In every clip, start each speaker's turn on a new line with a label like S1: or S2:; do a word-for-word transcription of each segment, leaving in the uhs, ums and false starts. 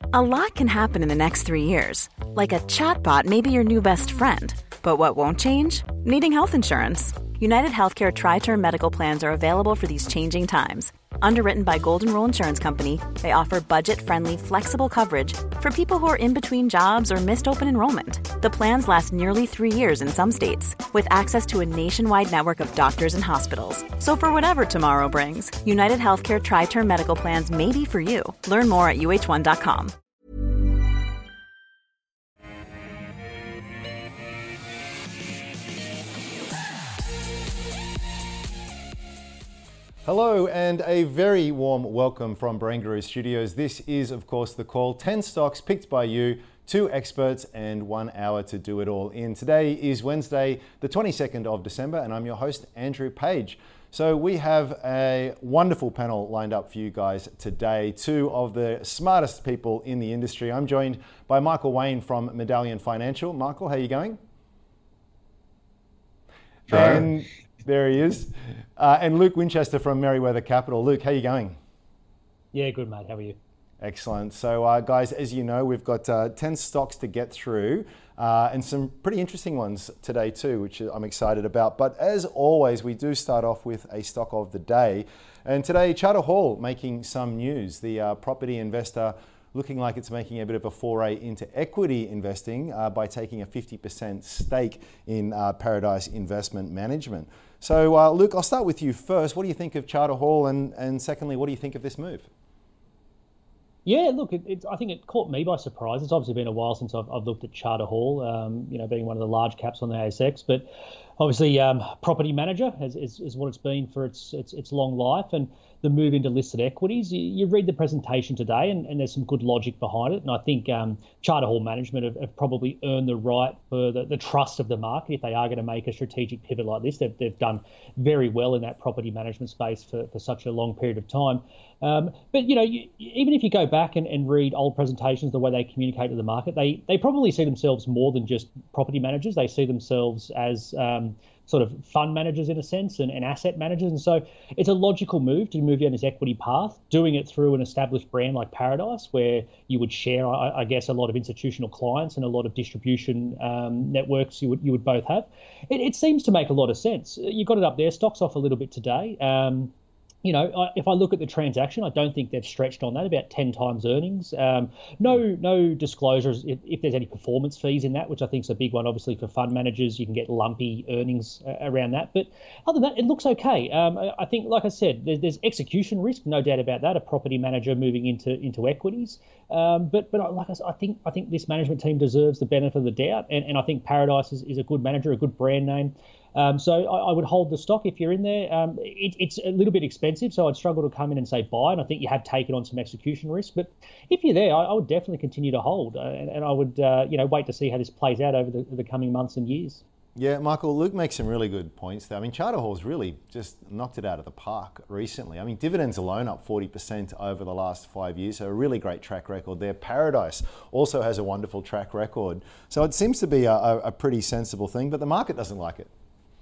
S1: A lot can happen in the next three years. Like a chatbot may be your new best friend. But what won't change? Needing health insurance. United Healthcare Tri-Term Medical Plans are available for these changing times. Underwritten by Golden Rule Insurance Company, they offer budget-friendly, flexible coverage for people who are in between jobs or missed open enrollment. The plans last nearly three years in some states, with access to a nationwide network of doctors and hospitals. So for whatever tomorrow brings, United Healthcare Tri-Term Medical Plans may be for you. Learn more at U H one dot com.
S2: Hello and a very warm welcome from Brain Guru Studios. This is, of course, The Call. ten stocks picked by you, two experts and one hour to do it all in. Today is Wednesday, the twenty-second of December, and I'm your host, Andrew Page. So we have a wonderful panel lined up for you guys today. Two of the smartest people in the industry. I'm joined by Michael Wayne from Medallion Financial. Michael, how are you going?
S3: Sure.
S2: And there he is. Uh, and Luke Winchester from Merewether Capital. Luke, how are you going?
S4: Yeah, good, mate. How are you?
S2: Excellent. So, uh, guys, as you know, we've got uh, ten stocks to get through uh, and some pretty interesting ones today too, which I'm excited about. But as always, we do start off with a stock of the day. And today, Charter Hall making some news. The uh, property investor looking like it's making a bit of a foray into equity investing uh, by taking a fifty percent stake in uh, Paradise Investment Management. So, uh, Luke, I'll start with you first. What do you think of Charter Hall? And, and secondly, what do you think of this move?
S4: Yeah, look, it, it, I think it caught me by surprise. It's obviously been a while since I've, I've looked at Charter Hall, um, you know, being one of the large caps on the A S X. But obviously, um, property manager is, is, is what it's been for its, its its long life. And the move into listed equities, you, you read the presentation today and, and there's some good logic behind it. And I think um, Charter Hall management have, have probably earned the right for the, the trust of the market if they are going to make a strategic pivot like this. They've, they've done very well in that property management space for, for such a long period of time. Um, but, you know, you, even if you go back and, and read old presentations, the way they communicate to the market, they, they probably see themselves more than just property managers. They see themselves as um, sort of fund managers in a sense and, and asset managers. And so it's a logical move to move down this equity path, doing it through an established brand like Paradise, where you would share, I, I guess, a lot of institutional clients and a lot of distribution um, networks you would you would both have. It, it seems to make a lot of sense. You got it up there. Stock's off a little bit today. Um, You know, if I look at the transaction, I don't think they've stretched on that, about ten times earnings. Um, no no disclosures if, if there's any performance fees in that, which I think is a big one. Obviously, for fund managers, you can get lumpy earnings uh, around that. But other than that, it looks okay. Um, I, I think, like I said, there's, there's execution risk, no doubt about that, a property manager moving into into equities. Um, but but like I said, I think I think this management team deserves the benefit of the doubt. And, and I think Paradise is, is a good manager, a good brand name. Um, so I, I would hold the stock if you're in there. Um, it, it's a little bit expensive, so I'd struggle to come in and say buy, and I think you have taken on some execution risk. But if you're there, I, I would definitely continue to hold, uh, and, and I would uh, you know wait to see how this plays out over the, the coming months and years.
S2: Yeah, Michael, Luke makes some really good points there. I mean, Charter Hall's really just knocked it out of the park recently. I mean, dividends alone up forty percent over the last five years, so a really great track record there. Paradise also has a wonderful track record. So it seems to be a, a, a pretty sensible thing, but the market doesn't like it.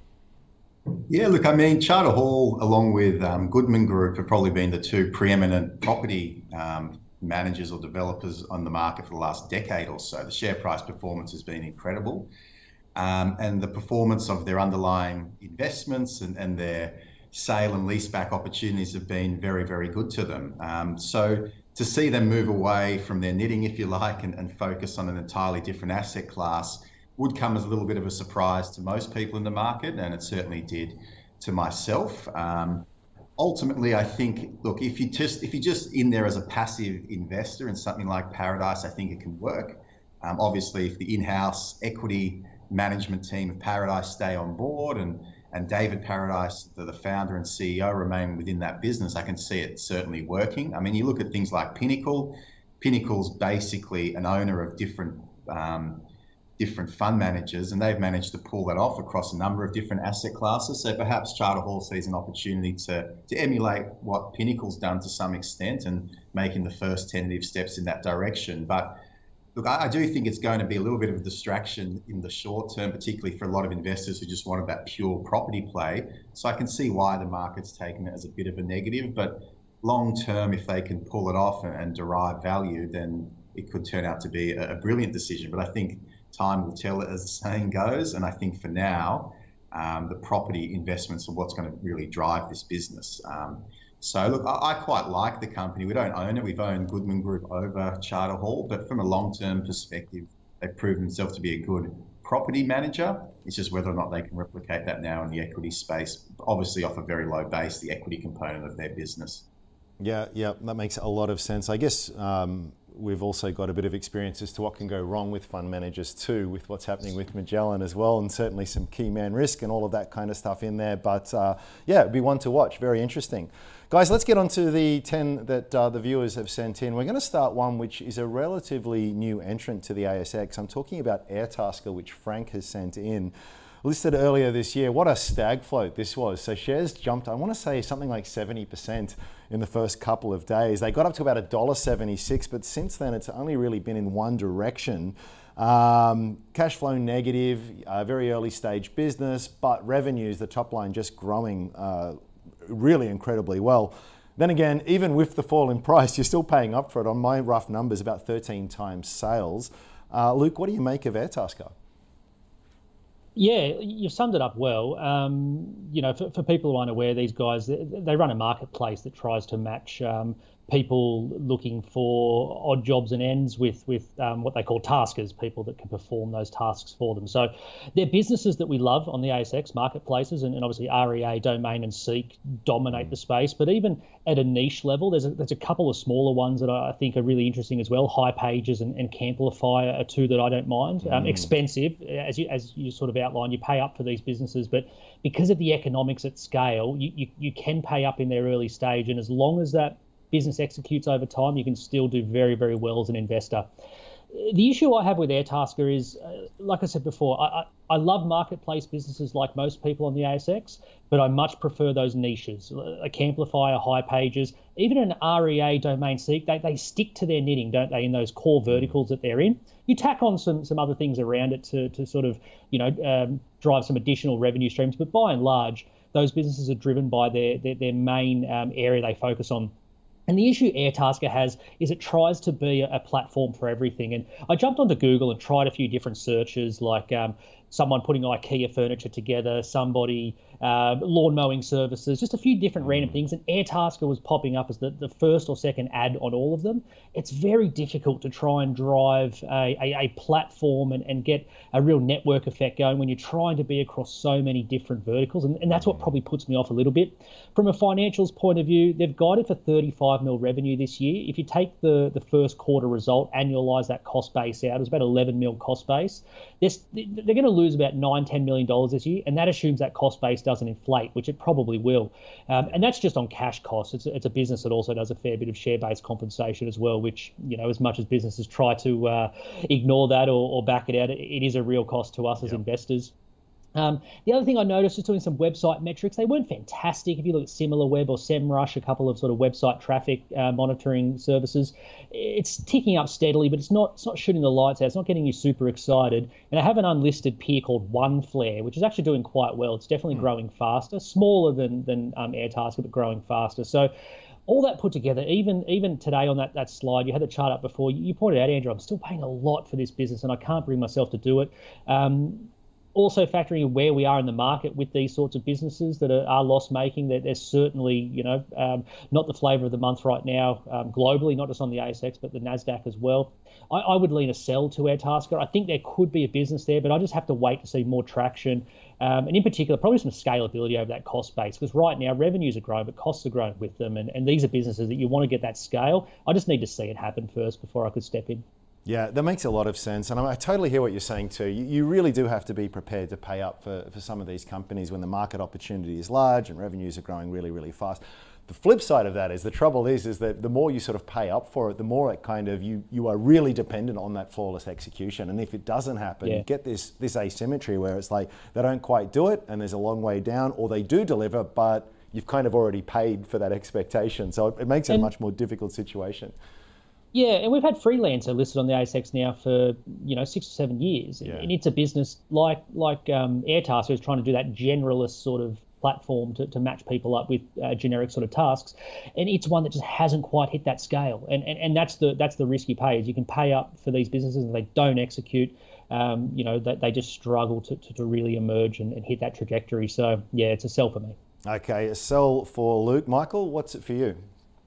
S3: Yeah, look, I mean, Charter Hall, along with um, Goodman Group, have probably been the two preeminent property um, managers or developers on the market for the last decade or so. The share price performance has been incredible. Um, and the performance of their underlying investments and, and their sale and leaseback opportunities have been very, very good to them. Um, so to see them move away from their knitting, if you like, and, and focus on an entirely different asset class would come as a little bit of a surprise to most people in the market, and it certainly did to myself. Um, ultimately, I think, look, if you just if you're just in there as a passive investor in something like Paradise, I think it can work. Um, obviously, if the in-house equity management team of Paradise stay on board and and David Paradise, the, the founder and C E O, remain within that business, I can see it certainly working. I mean, you look at things like Pinnacle. Pinnacle's basically an owner of different um, different fund managers, and they've managed to pull that off across a number of different asset classes. So perhaps Charter Hall sees an opportunity to, to emulate what Pinnacle's done to some extent and making the first tentative steps in that direction. But look, I, I do think it's going to be a little bit of a distraction in the short term, particularly for a lot of investors who just wanted that pure property play. So I can see why the market's taken it as a bit of a negative, but long term, if they can pull it off and, and derive value, then it could turn out to be a, a brilliant decision. But I think time will tell, as the saying goes. And I think for now, um, the property investments are what's going to really drive this business. Um, so look, I, I quite like the company. We don't own it. We've owned Goodman Group over Charter Hall, but from a long-term perspective, they've proven themselves to be a good property manager. It's just whether or not they can replicate that now in the equity space, obviously off a very low base, the equity component of their business.
S2: Yeah, yeah, that makes a lot of sense. I guess um, we've also got a bit of experience as to what can go wrong with fund managers too, with what's happening with Magellan as well, and certainly some key man risk and all of that kind of stuff in there. But uh, yeah, it'd be one to watch. Very interesting. Guys, let's get on to the ten that uh, the viewers have sent in. We're going to start one which is a relatively new entrant to the A S X. I'm talking about Airtasker, which Frank has sent in. Listed earlier this year. What a stag float this was. So shares jumped, I want to say something like seventy percent in the first couple of days. They got up to about one dollar seventy-six, but since then it's only really been in one direction. Um, cash flow negative, uh, very early stage business, but revenues, the top line just growing uh, really incredibly well. Then again, even with the fall in price, you're still paying up for it. On my rough numbers, about thirteen times sales. Uh, Luke, what do you make of Airtasker?
S4: Yeah, you've summed it up well. Um, you know, for, for people who aren't aware, these guys, they, they run a marketplace that tries to match um, people looking for odd jobs and ends with with um, what they call taskers, people that can perform those tasks for them. So they're businesses that we love on the A S X marketplaces, and, and obviously R E A, Domain and Seek dominate the space. But even at a niche level, there's a, there's a couple of smaller ones that I think are really interesting as well. High Pages and, and Camplify are two that I don't mind. Mm. Um, expensive, as you as you sort of outlined, you pay up for these businesses, but because of the economics at scale, you, you, you can pay up in their early stage, and as long as that business executes over time, you can still do very, very well as an investor. The issue I have with Airtasker is, uh, like I said before, I, I, I love marketplace businesses like most people on the A S X, but I much prefer those niches, a Camplify, a High Pages, even an R E A, Domain Seek. They, they stick to their knitting, don't they, in those core verticals that they're in. You tack on some some other things around it to, to sort of, you know, um, drive some additional revenue streams, but by and large, those businesses are driven by their, their, their main um, area they focus on. And the issue Airtasker has is it tries to be a platform for everything. And I jumped onto Google and tried a few different searches, like um, someone putting IKEA furniture together, somebody uh, lawn mowing services, just a few different random things. And Airtasker was popping up as the, the first or second ad on all of them. It's very difficult to try and drive a, a, a platform and, and get a real network effect going when you're trying to be across so many different verticals. And, and that's what probably puts me off a little bit. From a financials point of view, they've guided for thirty-five mil revenue this year. If you take the, the first quarter result, annualize that cost base out, it was about eleven mil cost base. They're, they're going to lose about nine, ten million dollars this year, and that assumes that cost base doesn't inflate, which it probably will. Um, and that's just on cash costs. It's, it's a business that also does a fair bit of share-based compensation as well, which, you know, as much as businesses try to uh, ignore that or, or back it out, it, it is a real cost to us as yep. investors. Um, the other thing I noticed is doing some website metrics. They weren't fantastic. If you look at SimilarWeb or SEMrush, a couple of sort of website traffic uh, monitoring services, it's ticking up steadily, but it's not it's not shooting the lights out. It's not getting you super excited. And I have an unlisted peer called OneFlare, which is actually doing quite well. It's definitely mm. growing faster, smaller than than um, Airtasker, but growing faster. So all that put together, even even today on that, that slide, you had the chart up before. You pointed out, Andrew, I'm still paying a lot for this business, and I can't bring myself to do it. Um, Also factoring in where we are in the market with these sorts of businesses that are, are loss-making, that they're certainly, you know, um, not the flavour of the month right now um, globally, not just on the A S X, but the NASDAQ as well. I, I would lean a sell to Airtasker. I think there could be a business there, but I just have to wait to see more traction. Um, and in particular, probably some scalability over that cost base, because right now revenues are growing, but costs are growing with them. And, and these are businesses that you want to get that scale. I just need to see it happen first before I could step in.
S2: Yeah, that makes a lot of sense. And I, I totally hear what you're saying too. You, you really do have to be prepared to pay up for, for some of these companies when the market opportunity is large and revenues are growing really, really fast. The flip side of that is the trouble is, is that the more you sort of pay up for it, the more it kind of, you, you are really dependent on that flawless execution. And if it doesn't happen, yeah. you get this, this asymmetry where it's like they don't quite do it and there's a long way down, or they do deliver, but you've kind of already paid for that expectation. So it, it makes it and- a much more difficult situation.
S4: Yeah, and we've had Freelancer listed on the A S X now for, you know, six or seven years. Yeah. And it's a business like like um, Airtasker is trying to do that generalist sort of platform to, to match people up with uh, generic sort of tasks, and it's one that just hasn't quite hit that scale. And and, and that's the that's the risk you pay, is you can pay up for these businesses and they don't execute. Um, you know, they, they just struggle to, to, to really emerge and, and hit that trajectory. So yeah, it's a sell for me.
S2: Okay, a sell for Luke. Michael, what's it for you?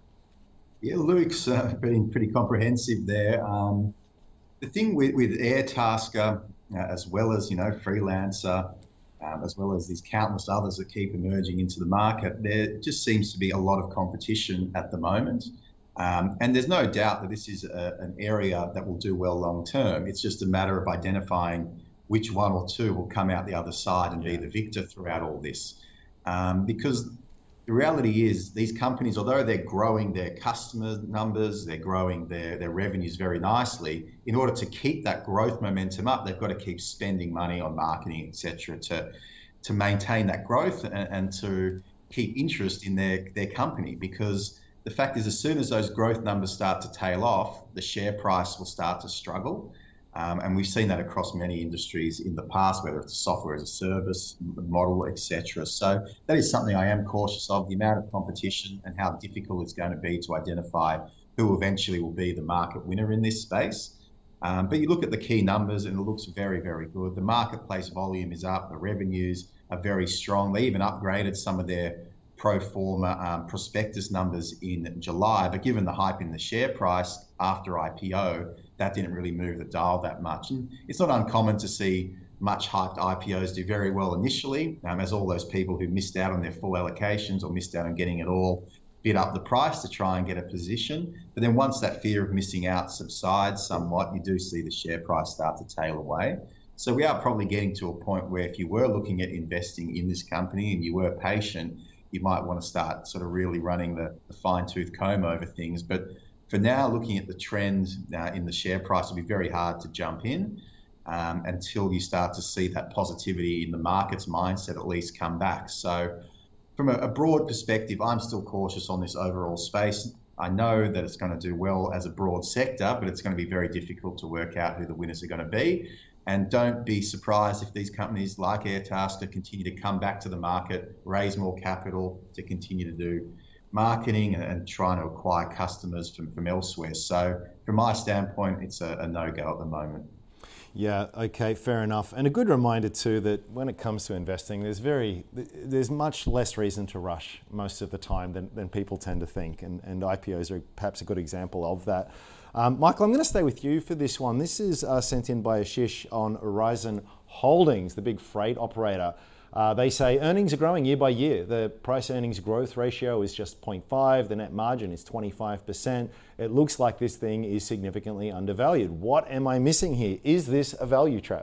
S3: Yeah, Luke's uh, been pretty comprehensive there. Um, the thing with, with Airtasker, uh, as well as, you know, Freelancer, um, as well as these countless others that keep emerging into the market, there just seems to be a lot of competition at the moment. Um, and there's no doubt that this is a, an area that will do well long term. It's just a matter of identifying which one or two will come out the other side and be the victor throughout all this. Um, because the reality is these companies, although they're growing their customer numbers, they're growing their, their revenues very nicely, in order to keep that growth momentum up, they've got to keep spending money on marketing, et cetera, to, to maintain that growth and, and to keep interest in their, their company. Because the fact is, as soon as those growth numbers start to tail off, the share price will start to struggle. Um, and we've seen that across many industries in the past, whether it's a software as a service model, et cetera. So that is something I am cautious of, the amount of competition and how difficult it's going to be to identify who eventually will be the market winner in this space. Um, but you look at the key numbers and it looks very, very good. The marketplace volume is up, the revenues are very strong. They even upgraded some of their pro forma um, prospectus numbers in July, but given the hype in the share price after I P O, that didn't really move the dial that much. And it's not uncommon to see much hyped I P Os do very well initially, um, as all those people who missed out on their full allocations or missed out on getting it all bid up the price to try and get a position. But then once that fear of missing out subsides somewhat, you do see the share price start to tail away. So we are probably getting to a point where if you were looking at investing in this company and you were patient, you might want to start sort of really running the, the fine-tooth comb over things. But for now, looking at the trend uh, in the share price, will be very hard to jump in um, until you start to see that positivity in the market's mindset at least come back. So from a, a broad perspective, I'm still cautious on this overall space. I know that it's going to do well as a broad sector, but it's going to be very difficult to work out who the winners are going to be. And don't be surprised if these companies like Airtasker continue to come back to the market, raise more capital to continue to do marketing and, and trying to acquire customers from, from elsewhere. So from my standpoint, it's a, a no-go at the moment.
S2: Yeah, okay, fair enough. And a good reminder too that when it comes to investing, there's very there's much less reason to rush most of the time than, than people tend to think. And, and I P Os are perhaps a good example of that. Um, Michael, I'm going to stay with you for this one. This is uh, sent in by Ashish on Horizon Holdings, the big freight operator. Uh, they say earnings are growing year by year. The price earnings growth ratio is just zero point five. The net margin is twenty-five percent. It looks like this thing is significantly undervalued. What am I missing here? Is this a value trap?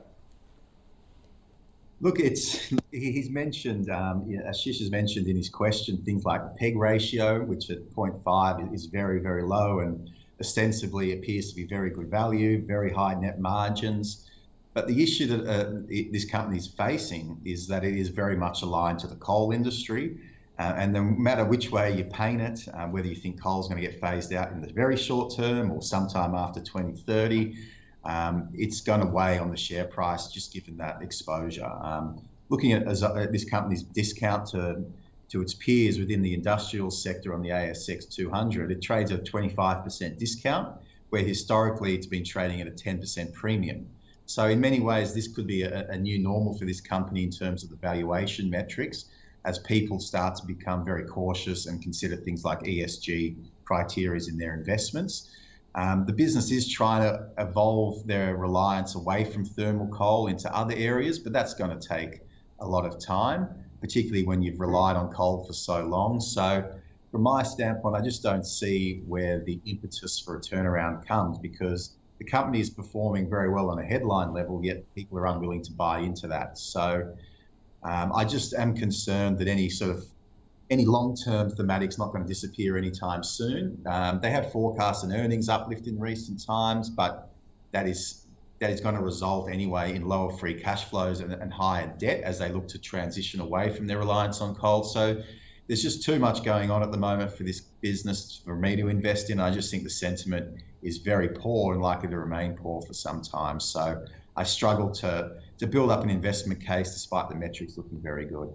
S3: Look, it's he's mentioned, um, yeah, Ashish has mentioned in his question, things like the P E G ratio, which at zero point five is very, very low and ostensibly appears to be very good value, very high net margins. But the issue that uh, it, this company is facing is that it is very much aligned to the coal industry. Uh, and no matter which way you paint it, um, whether you think coal is going to get phased out in the very short term or sometime after twenty thirty, um, it's going to weigh on the share price just given that exposure. Um, looking at, as, uh, this company's discount to, to its peers within the industrial sector on the A S X two hundred, it trades at a twenty-five percent discount, where historically it's been trading at a ten percent premium. So in many ways, this could be a, a new normal for this company in terms of the valuation metrics, as people start to become very cautious and consider things like E S G criteria in their investments. Um, the business is trying to evolve their reliance away from thermal coal into other areas, but that's going to take a lot of time, particularly when you've relied on coal for so long. So from my standpoint, I just don't see where the impetus for a turnaround comes, because the company is performing very well on a headline level, yet people are unwilling to buy into that. So um, I just am concerned that any sort of any long-term thematic's not going to disappear anytime soon. Um, they have forecast an earnings uplift in recent times, but that is that is going to result anyway in lower free cash flows and, and higher debt as they look to transition away from their reliance on coal. So there's just too much going on at the moment for this business for me to invest in. I just think the sentiment is very poor and likely to remain poor for some time. So I struggle to, to build up an investment case despite the metrics looking very good.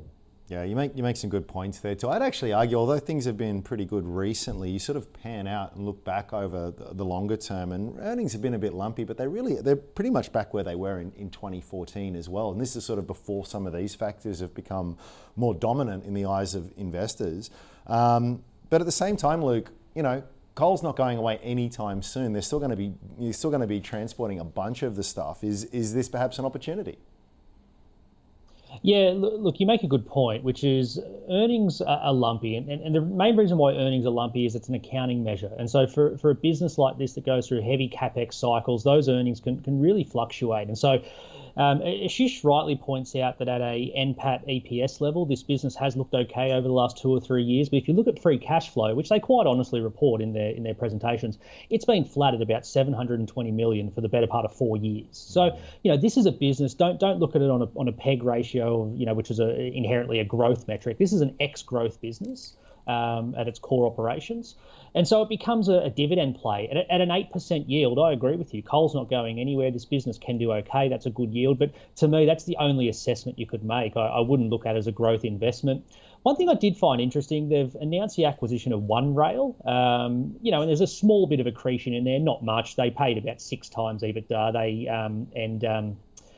S2: Yeah, you make you make some good points there too. I'd actually argue, although things have been pretty good recently, you sort of pan out and look back over the, the longer term, and earnings have been a bit lumpy, but they really they're pretty much back where they were in, in twenty fourteen as well. And this is sort of before some of these factors have become more dominant in the eyes of investors. Um, but at the same time, Luke, you know, coal's not going away anytime soon. They're still going to be you're still going to be transporting a bunch of the stuff. Is is this perhaps an opportunity?
S4: Yeah, look, you make a good point, which is earnings are lumpy. And, and the main reason why earnings are lumpy is it's an accounting measure. And so for, for a business like this that goes through heavy CapEx cycles, those earnings can, can really fluctuate. And so um, Ashish rightly points out that at a N P A T E P S level, this business has looked okay over the last two or three years. But if you look at free cash flow, which they quite honestly report in their in their presentations, it's been flat at about seven hundred twenty million for the better part of four years. So, you know, this is a business. Don't don't look at it on a on a P E G ratio, of, you know, which is a, inherently a growth metric. This is an ex-growth business um, at its core operations. And so it becomes a, a dividend play. At, at an eight percent yield, I agree with you. Coal's not going anywhere. This business can do okay. That's a good yield. But to me, that's the only assessment you could make. I, I wouldn't look at it as a growth investment. One thing I did find interesting, they've announced the acquisition of One Rail. Um, you know, and there's a small bit of accretion in there, not much. They paid about six times EBITDA. They um, and um,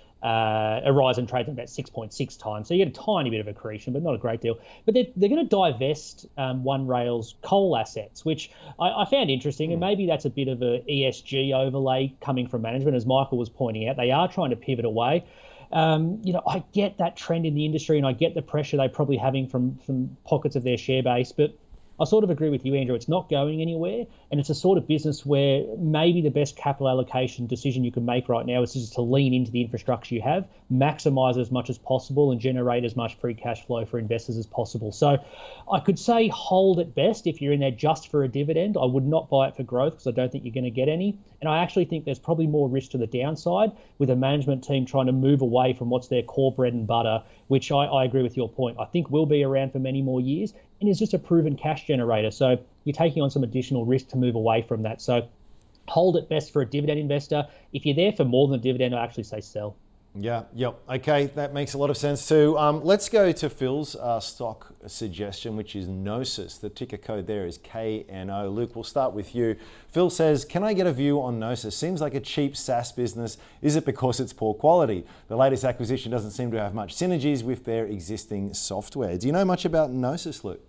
S4: Uh, Horizon trades at about six point six times, so you get a tiny bit of accretion, but not a great deal. But they're, they're going to divest um, One Rail's coal assets, which I, I found interesting, mm. and maybe that's a bit of a E S G overlay coming from management, as Michael was pointing out. They are trying to pivot away. Um, you know, I get that trend in the industry, and I get the pressure they're probably having from from pockets of their share base, but I sort of agree with you, Andrew. It's not going anywhere, and it's a sort of business where maybe the best capital allocation decision you can make right now is just to lean into the infrastructure you have, maximize as much as possible, and generate as much free cash flow for investors as possible. So I could say hold at best if you're in there just for a dividend. I would not buy it for growth because I don't think you're going to get any. And I actually think there's probably more risk to the downside with a management team trying to move away from what's their core bread and butter, which I, I agree with your point. I think will be around for many more years and is just a proven cash generator. So you're taking on some additional risk to move away from that. So hold it best for a dividend investor. If you're there for more than a dividend, I actually say sell.
S2: Yeah, yep. Okay, that makes a lot of sense too. Um, let's go to Phil's uh, stock suggestion, which is Gnosis. The ticker code there is K N O. Luke, we'll start with you. Phil says, can I get a view on Gnosis? Seems like a cheap SaaS business. Is it because it's poor quality? The latest acquisition doesn't seem to have much synergies with their existing software. Do you know much about Gnosis, Luke?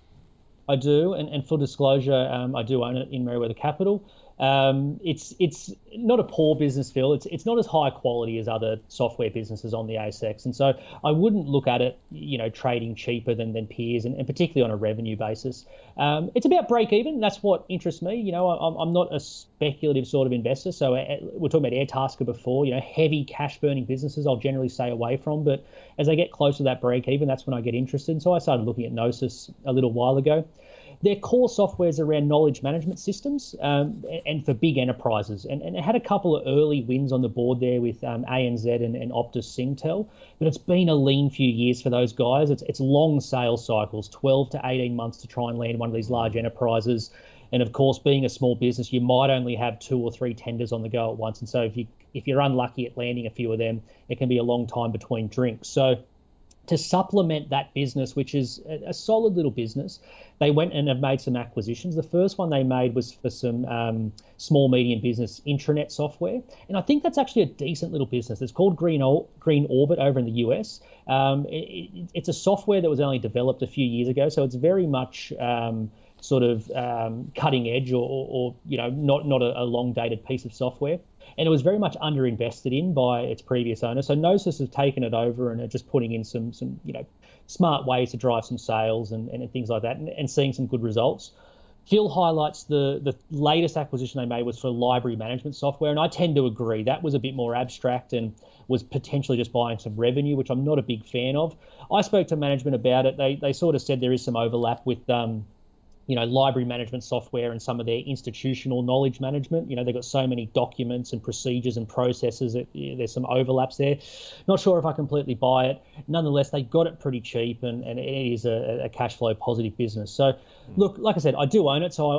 S4: I do, and, and full disclosure, um, I do own it in Merewether Capital. Um, it's it's not a poor business, Phil. It's it's not as high quality as other software businesses on the A S X, and so I wouldn't look at it, you know, trading cheaper than than peers, and, and particularly on a revenue basis. Um, it's about break even. That's what interests me. You know, I'm I'm not a speculative sort of investor. So uh, we're talking about Airtasker before. You know, heavy cash burning businesses I'll generally stay away from. But as I get closer to that break even, that's when I get interested. And so I started looking at Gnosis a little while ago. Their core software is around knowledge management systems um, and for big enterprises. And, and it had a couple of early wins on the board there with um, A N Z and, and Optus Singtel. But it's been a lean few years for those guys. It's, it's long sales cycles, twelve to eighteen months to try and land one of these large enterprises. And of course, being a small business, you might only have two or three tenders on the go at once. And so if, you, if you're unlucky at landing a few of them, it can be a long time between drinks. So to supplement that business, which is a solid little business, they went and have made some acquisitions. The first one they made was for some um, small, medium business intranet software. And I think that's actually a decent little business. It's called Green, o- Green Orbit over in the U S. Um, it, it, it's a software that was only developed a few years ago. So it's very much um, sort of um, cutting edge or, or, or, you know, not, not a, a long dated piece of software. And it was very much underinvested in by its previous owner. So Gnosis has taken it over and are just putting in some, some you know, smart ways to drive some sales and, and things like that and, and seeing some good results. Phil highlights the, the latest acquisition they made was for library management software. And I tend to agree. That was a bit more abstract and was potentially just buying some revenue, which I'm not a big fan of. I spoke to management about it. They, they sort of said there is some overlap with um, you know, library management software and some of their institutional knowledge management. You know, they've got so many documents and procedures and processes that you know, there's some overlaps there. Not sure if I completely buy it. Nonetheless, they got it pretty cheap and, and it is a, a cash flow positive business. So, look, like I said, I do own it, so I, I would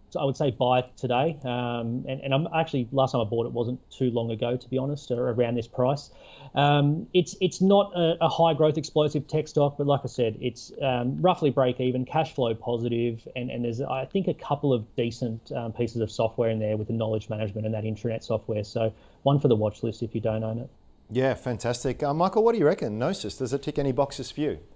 S4: I would say buy today. Um, and, and I'm actually, last time I bought it wasn't too long ago, to be honest, or around this price. Um, it's it's not a, a high growth explosive tech stock, but like I said, it's um, roughly break even, cash flow positive, and, and there's I think a couple of decent um, pieces of software in there with the knowledge management and that intranet software. So one for the watch list if you don't own it.
S2: Yeah, fantastic. Uh, Michael, what do you reckon? Gnosis, does it tick any boxes for you?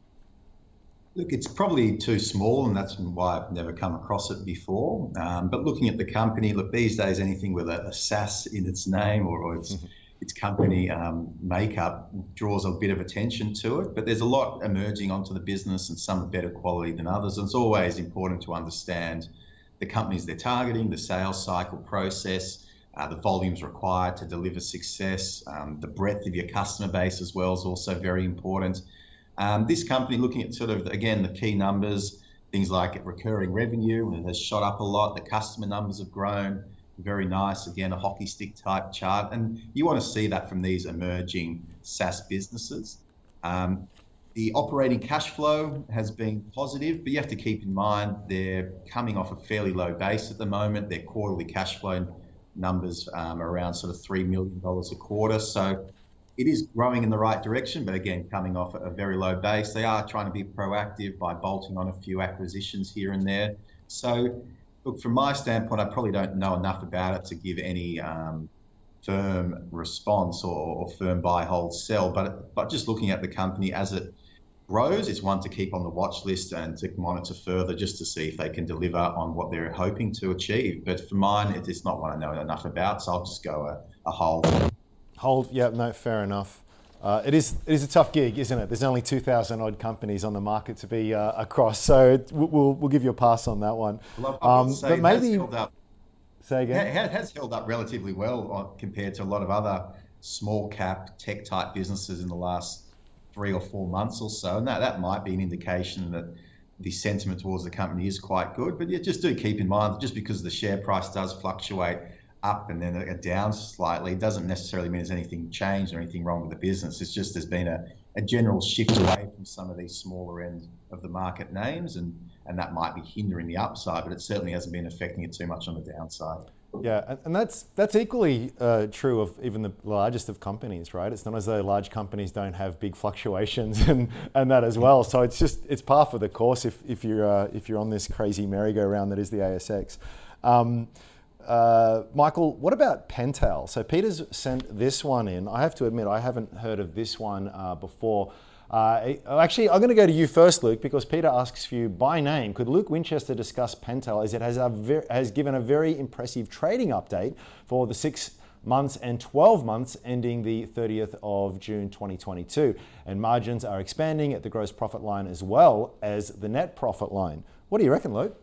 S3: Look, it's probably too small, and that's why I've never come across it before. Um, but looking at the company, look, these days anything with a, a SaaS in its name or, or its mm-hmm. its company um, makeup draws a bit of attention to it. But there's a lot emerging onto the business, and some are better quality than others. And it's always important to understand the companies they're targeting, the sales cycle process, uh, the volumes required to deliver success, um, the breadth of your customer base as well is also very important. Um, this company, looking at sort of, again, the key numbers, things like recurring revenue, it has shot up a lot. The customer numbers have grown. Very nice. Again, a hockey stick type chart. And you want to see that from these emerging SaaS businesses. Um, the operating cash flow has been positive, but you have to keep in mind they're coming off a fairly low base at the moment. Their quarterly cash flow numbers um, are around sort of three million dollars a quarter. So it is growing in the right direction, but again, coming off a very low base. They are trying to be proactive by bolting on a few acquisitions here and there. So look, from my standpoint, I probably don't know enough about it to give any um, firm response or, or firm buy, hold, sell. But but just looking at the company as it grows, it's one to keep on the watch list and to monitor further just to see if they can deliver on what they're hoping to achieve. But for mine, it's not one I know enough about, so I'll just go a, a hold.
S2: Hold, yeah, no, fair enough. Uh, it is it is a tough gig, isn't it? There's only two thousand odd companies on the market to be uh, across, so it, we'll we'll give you a pass on that one.
S3: Well, I would
S2: um,
S3: say
S2: but maybe
S3: it has held up,
S2: say again.
S3: It has held up relatively well on, compared to a lot of other small cap tech type businesses in the last three or four months or so, and that that might be an indication that the sentiment towards the company is quite good. But yeah, just do keep in mind that just because the share price does fluctuate up and then down slightly doesn't necessarily mean there's anything changed or anything wrong with the business. It's just there's been a, a general shift away from some of these smaller end of the market names, and, and that might be hindering the upside, but it certainly hasn't been affecting it too much on the downside.
S2: Yeah, and, and that's that's equally uh, true of even the largest of companies, right? It's not as though large companies don't have big fluctuations and, and that as well. So it's just it's par for the course if if you're uh, if you're on this crazy merry-go-round that is the A S X. Um, Uh, Michael, what about Pental? So Peter's sent this one in. I have to admit, I haven't heard of this one uh, before. Uh, actually, I'm going to go to you first, Luke, because Peter asks for you by name. Could Luke Winchester discuss Pental, as it has, a ver- has given a very impressive trading update for the six months and twelve months ending the thirtieth of June twenty twenty-two. And margins are expanding at the gross profit line as well as the net profit line. What do you reckon, Luke?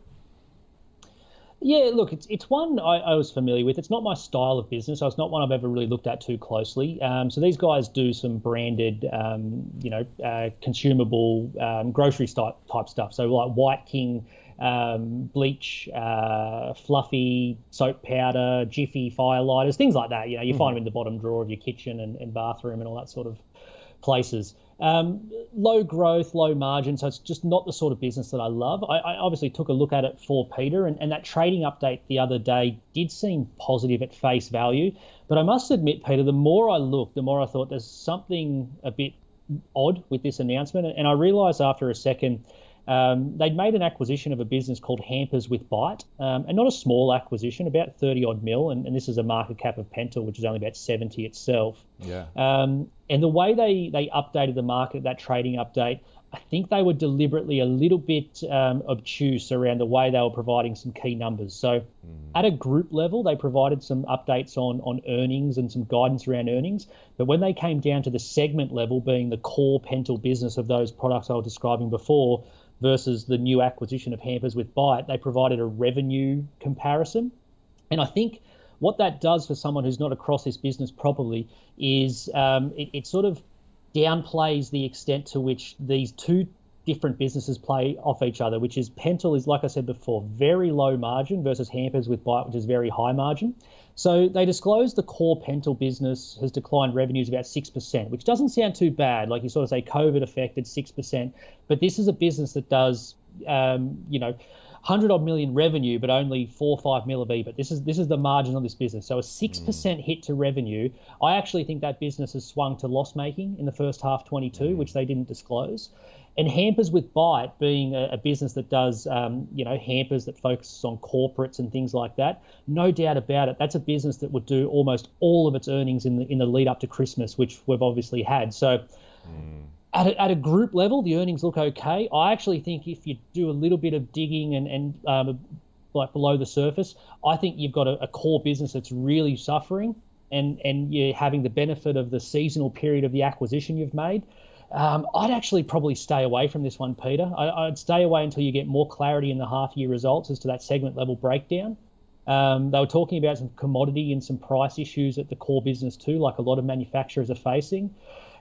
S4: Yeah, look, it's it's one I, I was familiar with. It's not my style of business, so it's not one I've ever really looked at too closely. Um, so these guys do some branded, um, you know, uh, consumable um, grocery type type stuff. So like White King, um, bleach, uh, fluffy soap powder, Jiffy firelighters, things like that. You know, you mm. find them in the bottom drawer of your kitchen and, and bathroom and all that sort of places. Um, low growth, low margin, so it's just not the sort of business that I love. I, I obviously took a look at it for Peter, and, and that trading update the other day did seem positive at face value. But I must admit, Peter, the more I looked, the more I thought there's something a bit odd with this announcement. And I realised after a second, um, they'd made an acquisition of a business called Hampers with Bite, um, and not a small acquisition, about thirty odd mil, and, and this is a market cap of Pental, which is only about seventy itself.
S2: Yeah.
S4: Um, and the way they, they updated the market, that trading update, I think they were deliberately a little bit um, obtuse around the way they were providing some key numbers. So mm. at a group level, they provided some updates on, on earnings and some guidance around earnings. But when they came down to the segment level, being the core Pental business of those products I was describing before versus the new acquisition of Hampers with Bite, they provided a revenue comparison. And I think what that does for someone who's not across this business properly is um, it, it sort of downplays the extent to which these two different businesses play off each other, which is Pental is, like I said before, very low margin versus Hampers with Bite, which is very high margin. So they disclosed the core Pental business has declined revenues about six percent, which doesn't sound too bad. Like you sort of say COVID affected six percent, but this is a business that does, um, you know, hundred odd million revenue, but only four or five mil of E B I T. This is this is the margin on this business. So a six percent mm. hit to revenue. I actually think that business has swung to loss making in the first half twenty-two, mm. which they didn't disclose. And Hampers with Byte being a, a business that does, um, you know, hampers that focuses on corporates and things like that. No doubt about it. That's a business that would do almost all of its earnings in the in the lead up to Christmas, which we've obviously had. So mm. at, a, at a group level, the earnings look okay. I actually think if you do a little bit of digging and, and um, like below the surface, I think you've got a, a core business that's really suffering and, and you're having the benefit of the seasonal period of the acquisition you've made. Um, I'd actually probably stay away from this one, Peter. I, I'd stay away until you get more clarity in the half-year results as to that segment-level breakdown. Um, they were talking about some commodity and some price issues at the core business too, like a lot of manufacturers are facing.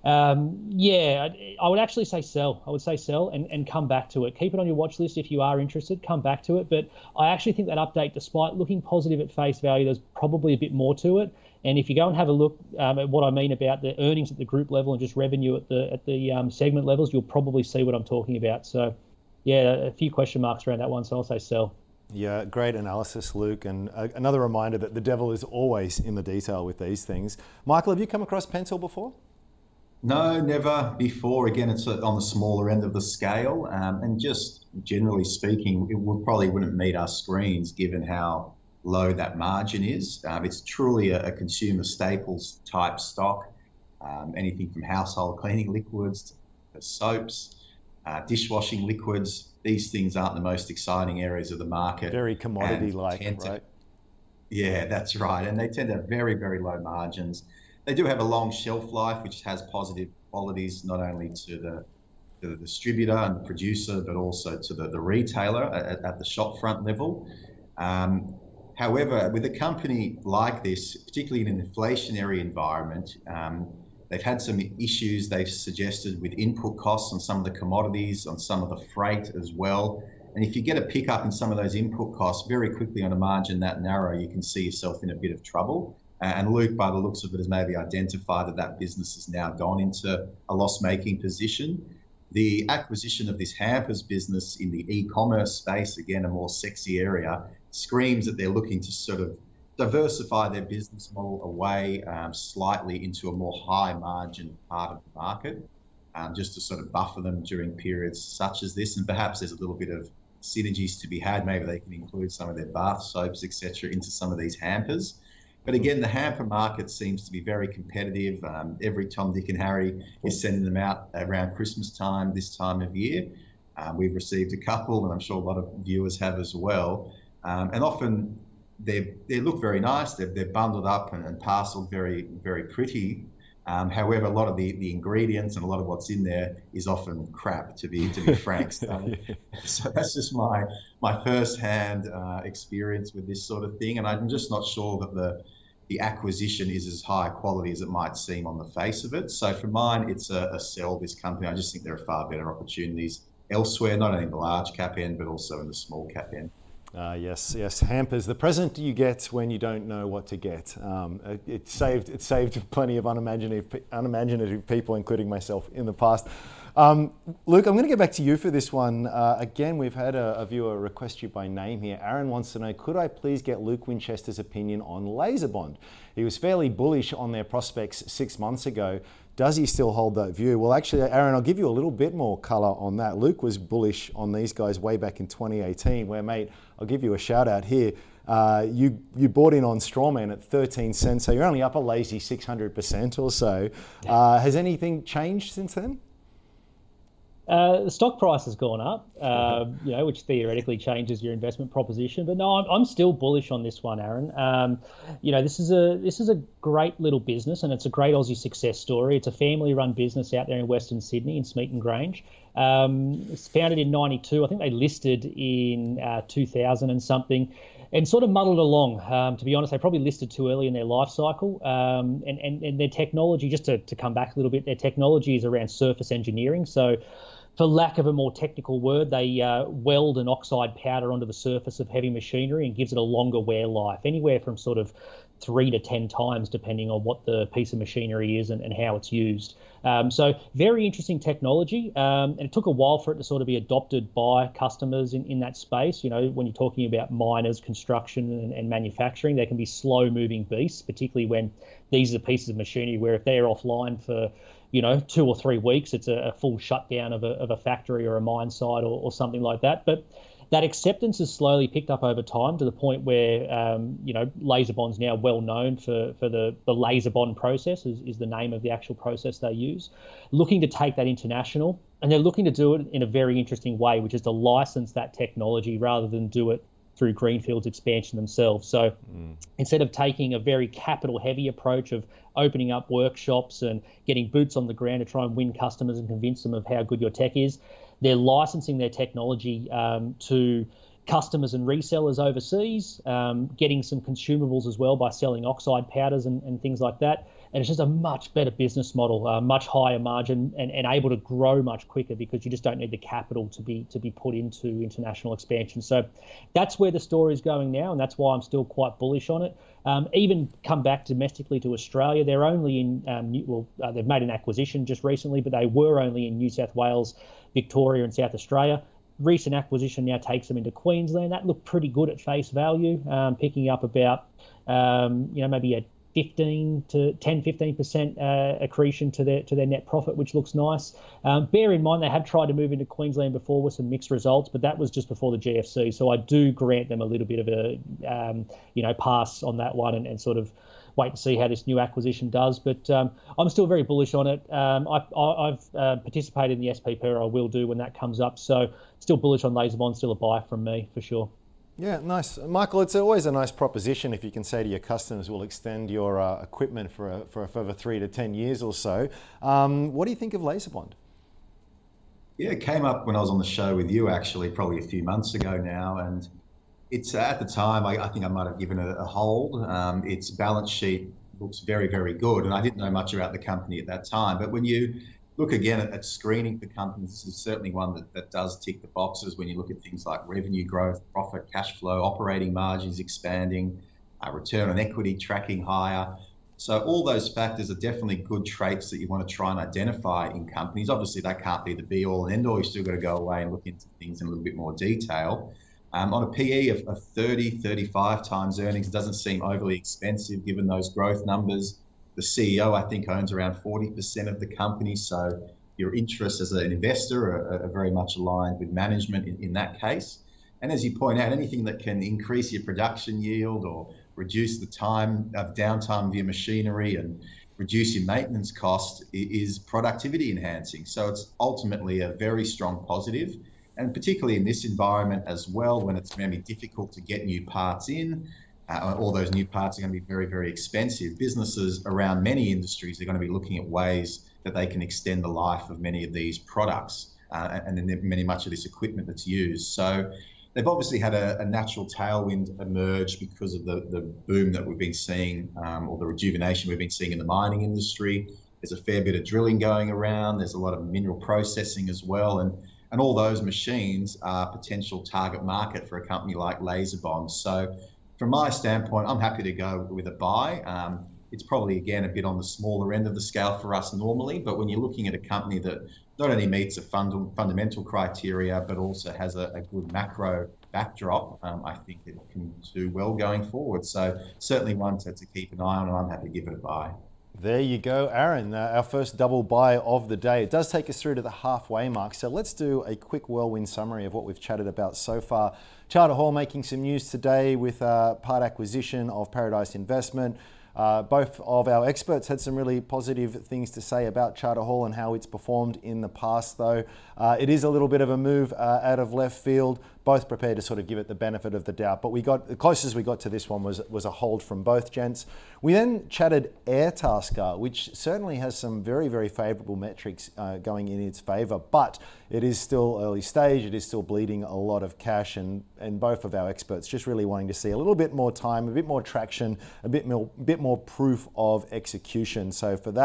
S4: Um, yeah, I, I would actually say sell. I would say sell and, and come back to it. Keep it on your watch list if you are interested. Come back to it. But I actually think that update, despite looking positive at face value, there's probably a bit more to it. And if you go and have a look um, at what I mean about the earnings at the group level and just revenue at the at the um, segment levels, you'll probably see what I'm talking about. So, yeah, a few question marks around that one, so I'll say sell.
S2: Yeah, great analysis, Luke. And uh, another reminder that the devil is always in the detail with these things. Michael, have you come across Pensil before?
S3: No, never before. Again, it's on the smaller end of the scale. Um, and just generally speaking, it would probably wouldn't meet our screens given how low that margin is. Um, it's truly a, a consumer staples type stock. Um, anything from household cleaning liquids to soaps, uh, dishwashing liquids. These things aren't the most exciting areas of the market.
S2: Very commodity-like, right?
S3: To, yeah, that's right. And they tend to have very, very low margins. They do have a long shelf life, which has positive qualities not only to the, to the distributor and the producer, but also to the, the retailer at, at the shop front level. Um, however, with a company like this, particularly in an inflationary environment, um, they've had some issues they've suggested with input costs on some of the commodities, on some of the freight as well. And if you get a pickup in some of those input costs very quickly on a margin that narrow, you can see yourself in a bit of trouble. And Luke, by the looks of it, has maybe identified that that business has now gone into a loss-making position. The acquisition of this Hampers business in the e-commerce space, again, a more sexy area, screams that they're looking to sort of diversify their business model away um, slightly into a more high-margin part of the market, um, just to sort of buffer them during periods such as this. And perhaps there's a little bit of synergies to be had. Maybe they can include some of their bath soaps, et cetera, into some of these hampers. But again, the hamper market seems to be very competitive. Um, every Tom, Dick and Harry is sending them out around Christmas time, this time of year. Um, we've received a couple, and I'm sure a lot of viewers have as well. Um, and often they they look very nice. They're, they're bundled up and, and parceled very, very pretty. Um, however, a lot of the, the ingredients and a lot of what's in there is often crap, to be to be frank. So, so that's just my my first-hand uh, experience with this sort of thing, and I'm just not sure that the the acquisition is as high quality as it might seem on the face of it. So for mine, it's a, a sell, this company. I just think there are far better opportunities elsewhere, not only in the large cap end, but also in the small cap end.
S2: Uh, yes, yes, Hampers, the present you get when you don't know what to get. Um, it, it saved it saved plenty of unimaginative, unimaginative people, including myself, in the past. Um, Luke, I'm going to get back to you for this one. Uh, again, we've had a, a viewer request you by name here. Aaron wants to know, could I please get Luke Winchester's opinion on LaserBond? He was fairly bullish on their prospects six months ago. Does he still hold that view? Well, actually, Aaron, I'll give you a little bit more colour on that. Luke was bullish on these guys way back in twenty eighteen, where, mate, I'll give you a shout out here. Uh, you you bought in on Strawman at thirteen cents, so you're only up a lazy six hundred percent or so. Uh, has anything changed since then?
S4: Uh, the stock price has gone up, uh, you know, which theoretically changes your investment proposition. But no, I'm, I'm still bullish on this one, Aaron. Um, you know, this is a this is a great little business, and it's a great Aussie success story. It's a family-run business out there in Western Sydney in Smeaton Grange. Um, it's founded in ninety-two. I think they listed in uh, two thousand and something. And sort of muddled along. Um, to be honest, they probably listed too early in their life cycle. Um, and, and, and their technology, just to, to come back a little bit, their technology is around surface engineering. So for lack of a more technical word, they uh, weld an oxide powder onto the surface of heavy machinery and gives it a longer wear life, anywhere from sort of three to ten times, depending on what the piece of machinery is and, and how it's used. Um, so very interesting technology, um, and it took a while for it to sort of be adopted by customers in, in that space. You know, when you're talking about miners, construction and, and manufacturing, they can be slow moving beasts, particularly when these are pieces of machinery where if they're offline for, you know, two or three weeks, it's a, a full shutdown of a, of a factory or a mine site or, or something like that. But that acceptance has slowly picked up over time to the point where, um, you know, LaserBond's now well known for, for the, the LaserBond process is, is the name of the actual process they use, looking to take that international. And they're looking to do it in a very interesting way, which is to license that technology rather than do it through greenfields expansion themselves. So mm. instead of taking a very capital heavy approach of opening up workshops and getting boots on the ground to try and win customers and convince them of how good your tech is, they're licensing their technology um, to customers and resellers overseas, um, getting some consumables as well by selling oxide powders and, and things like that. And it's just a much better business model, uh, much higher margin, and, and able to grow much quicker because you just don't need the capital to be to be put into international expansion. So that's where the story is going now, and that's why I'm still quite bullish on it. Um, even come back domestically to Australia, they're only in, um, New, well, uh, they've made an acquisition just recently, but they were only in New South Wales, Victoria and South Australia. Recent acquisition now takes them into Queensland. That looked pretty good at face value, um, picking up about, um, you know, maybe a fifteen to ten, fifteen percent uh, accretion to their to their net profit, which looks nice. Um, bear in mind they had tried to move into Queensland before with some mixed results, but that was just before the G F C. So I do grant them a little bit of a um, you know pass on that one and, and sort of wait and see how this new acquisition does. But um, I'm still very bullish on it. Um, I, I, I've uh, participated in the S P P, or I will do when that comes up. So still bullish on LaserBond, still a buy from me for sure.
S2: Yeah, nice. Michael, it's always a nice proposition if you can say to your customers, we'll extend your uh, equipment for a, for a further three to ten years or so. Um, what do you think of LaserBond?
S3: Yeah, it came up when I was on the show with you, actually, probably a few months ago now. And it's uh, at the time, I, I think I might have given it a hold. Um, its balance sheet looks very, very good. And I didn't know much about the company at that time. But when you look again at, at screening for companies, this is certainly one that, that does tick the boxes when you look at things like revenue growth, profit, cash flow, operating margins expanding, uh, return on equity tracking higher. So all those factors are definitely good traits that you want to try and identify in companies. Obviously, that can't be the be all and end all. You've still got to go away and look into things in a little bit more detail. Um, on a P E of, of thirty, thirty-five times earnings, it doesn't seem overly expensive given those growth numbers. The C E O, I think, owns around forty percent of the company. So your interests as an investor are, are very much aligned with management in, in that case. And as you point out, anything that can increase your production yield or reduce the time of downtime of your machinery and reduce your maintenance cost is productivity enhancing. So it's ultimately a very strong positive. And particularly in this environment as well, when it's going to be difficult to get new parts in, Uh, all those new parts are going to be very, very expensive. Businesses around many industries are going to be looking at ways that they can extend the life of many of these products uh, and then many much of this equipment that's used. So they've obviously had a, a natural tailwind emerge because of the, the boom that we've been seeing um, or the rejuvenation we've been seeing in the mining industry. There's a fair bit of drilling going around. There's a lot of mineral processing as well. And, and all those machines are potential target market for a company like LaserBond. So from my standpoint, I'm happy to go with a buy. Um, it's probably, again, a bit on the smaller end of the scale for us normally, but when you're looking at a company that not only meets a fund fundamental criteria, but also has a, a good macro backdrop, um, I think it can do well going forward. So certainly one to, to keep an eye on, and I'm happy to give it a buy.
S2: There you go, Aaron, uh, our first double buy of the day. It does take us through to the halfway mark, so let's do a quick whirlwind summary of what we've chatted about so far. Charter Hall making some news today with a part acquisition of Paradise Investment. Uh, both of our experts had some really positive things to say about Charter Hall and how it's performed in the past, though. Uh, it is a little bit of a move uh, out of left field. Both prepared to sort of give it the benefit of the doubt, but we got the closest we got to this one was was a hold from both gents. We then chatted Airtasker, which certainly has some very, very favourable metrics uh, going in its favour, but it is still early stage. It is still bleeding a lot of cash, and and both of our experts just really wanting to see a little bit more time, a bit more traction, a bit more bit more proof of execution. So for that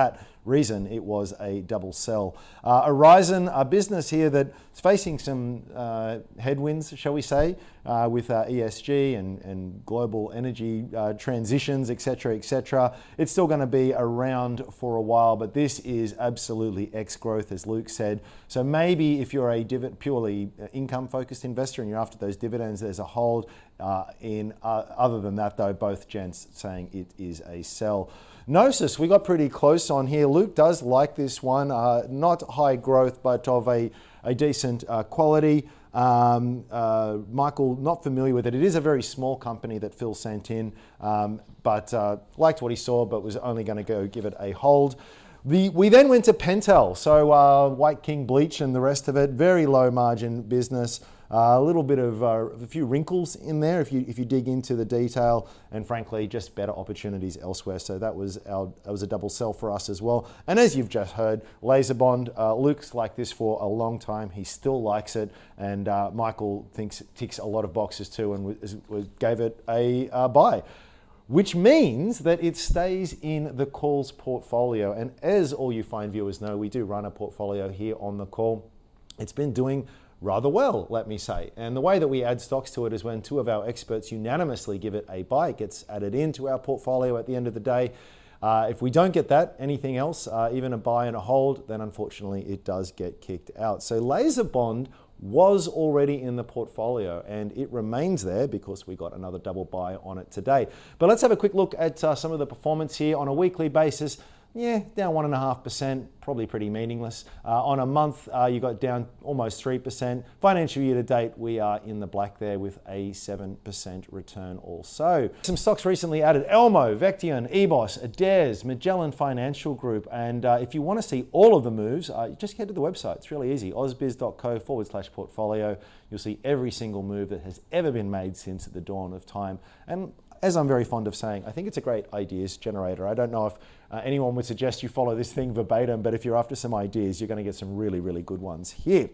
S2: reason it was a double sell. Uh, Aurizon, a business here that's facing some uh, headwinds, shall we say, uh, with uh, E S G and, and global energy uh, transitions, et cetera, et cetera. It's still going to be around for a while, but this is absolutely ex-growth, as Luke said. So maybe if you're a div- purely income-focused investor and you're after those dividends, there's a hold. Uh, in uh, other than that, though, both gents saying it is a sell. Gnosis, we got pretty close on here. Luke does like this one, uh, not high growth, but of a, a decent uh, quality. Um, uh, Michael, not familiar with it. It is a very small company that Phil sent in, um, but uh, liked what he saw, but was only going to go give it a hold. The, we then went to Pentel, so uh, White King Bleach and the rest of it, very low margin business. Uh, a little bit of uh, a few wrinkles in there if you if you dig into the detail, and frankly, just better opportunities elsewhere. So that was our that was a double sell for us as well. And as you've just heard, LaserBond, uh, Luke's liked this for a long time. He still likes it, and uh, Michael thinks it ticks a lot of boxes too, and was, was, gave it a uh, buy. Which means that it stays in the calls portfolio. And as all you fine viewers know, we do run a portfolio here on the call. It's been doing rather well, let me say. And the way that we add stocks to it is when two of our experts unanimously give it a buy. It gets added into our portfolio at the end of the day. Uh, if we don't get that, anything else, uh, even a buy and a hold, then unfortunately it does get kicked out. So LaserBond was already in the portfolio and it remains there because we got another double buy on it today. But let's have a quick look at uh, some of the performance here on a weekly basis. Yeah, down one and a half percent, probably pretty meaningless. Uh, on a month, uh, you got down almost three percent. Financial year to date, we are in the black there with a seven percent return also. Some stocks recently added: Elmo, Vection, E B O S, Adairs, Magellan Financial Group. And uh, if you want to see all of the moves, uh, just head to the website. It's really easy, ausbiz.co forward slash portfolio. You'll see every single move that has ever been made since the dawn of time. And as I'm very fond of saying, I think it's a great ideas generator. I don't know if uh, anyone would suggest you follow this thing verbatim, but if you're after some ideas, you're going to get some really, really good ones here.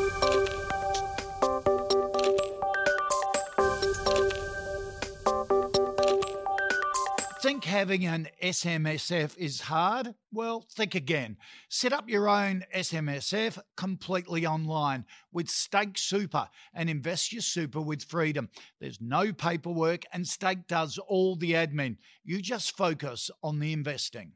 S5: Think having an S M S F is hard? Well, think again. Set up your own S M S F completely online with Stake Super and invest your super with freedom. There's no paperwork and Stake does all the admin. You just focus on the investing.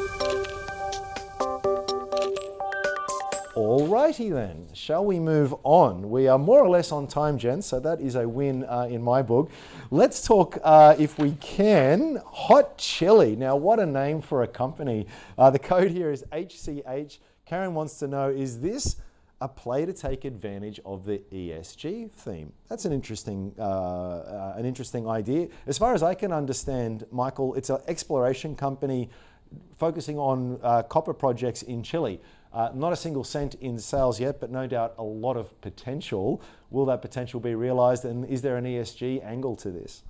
S2: Alrighty then, shall we move on? We are more or less on time, gents, so that is a win uh, in my book. Let's talk, uh, if we can, Hot Chili. Now, what a name for a company. Uh, the code here is H C H. Karen wants to know, is this a play to take advantage of the E S G theme? That's an interesting, uh, uh, an interesting idea. As far as I can understand, Michael, it's an exploration company focusing on uh, copper projects in Chile. Uh, not a single cent in sales yet, but no doubt a lot of potential. Will that potential be realized, and is there an E S G angle to this?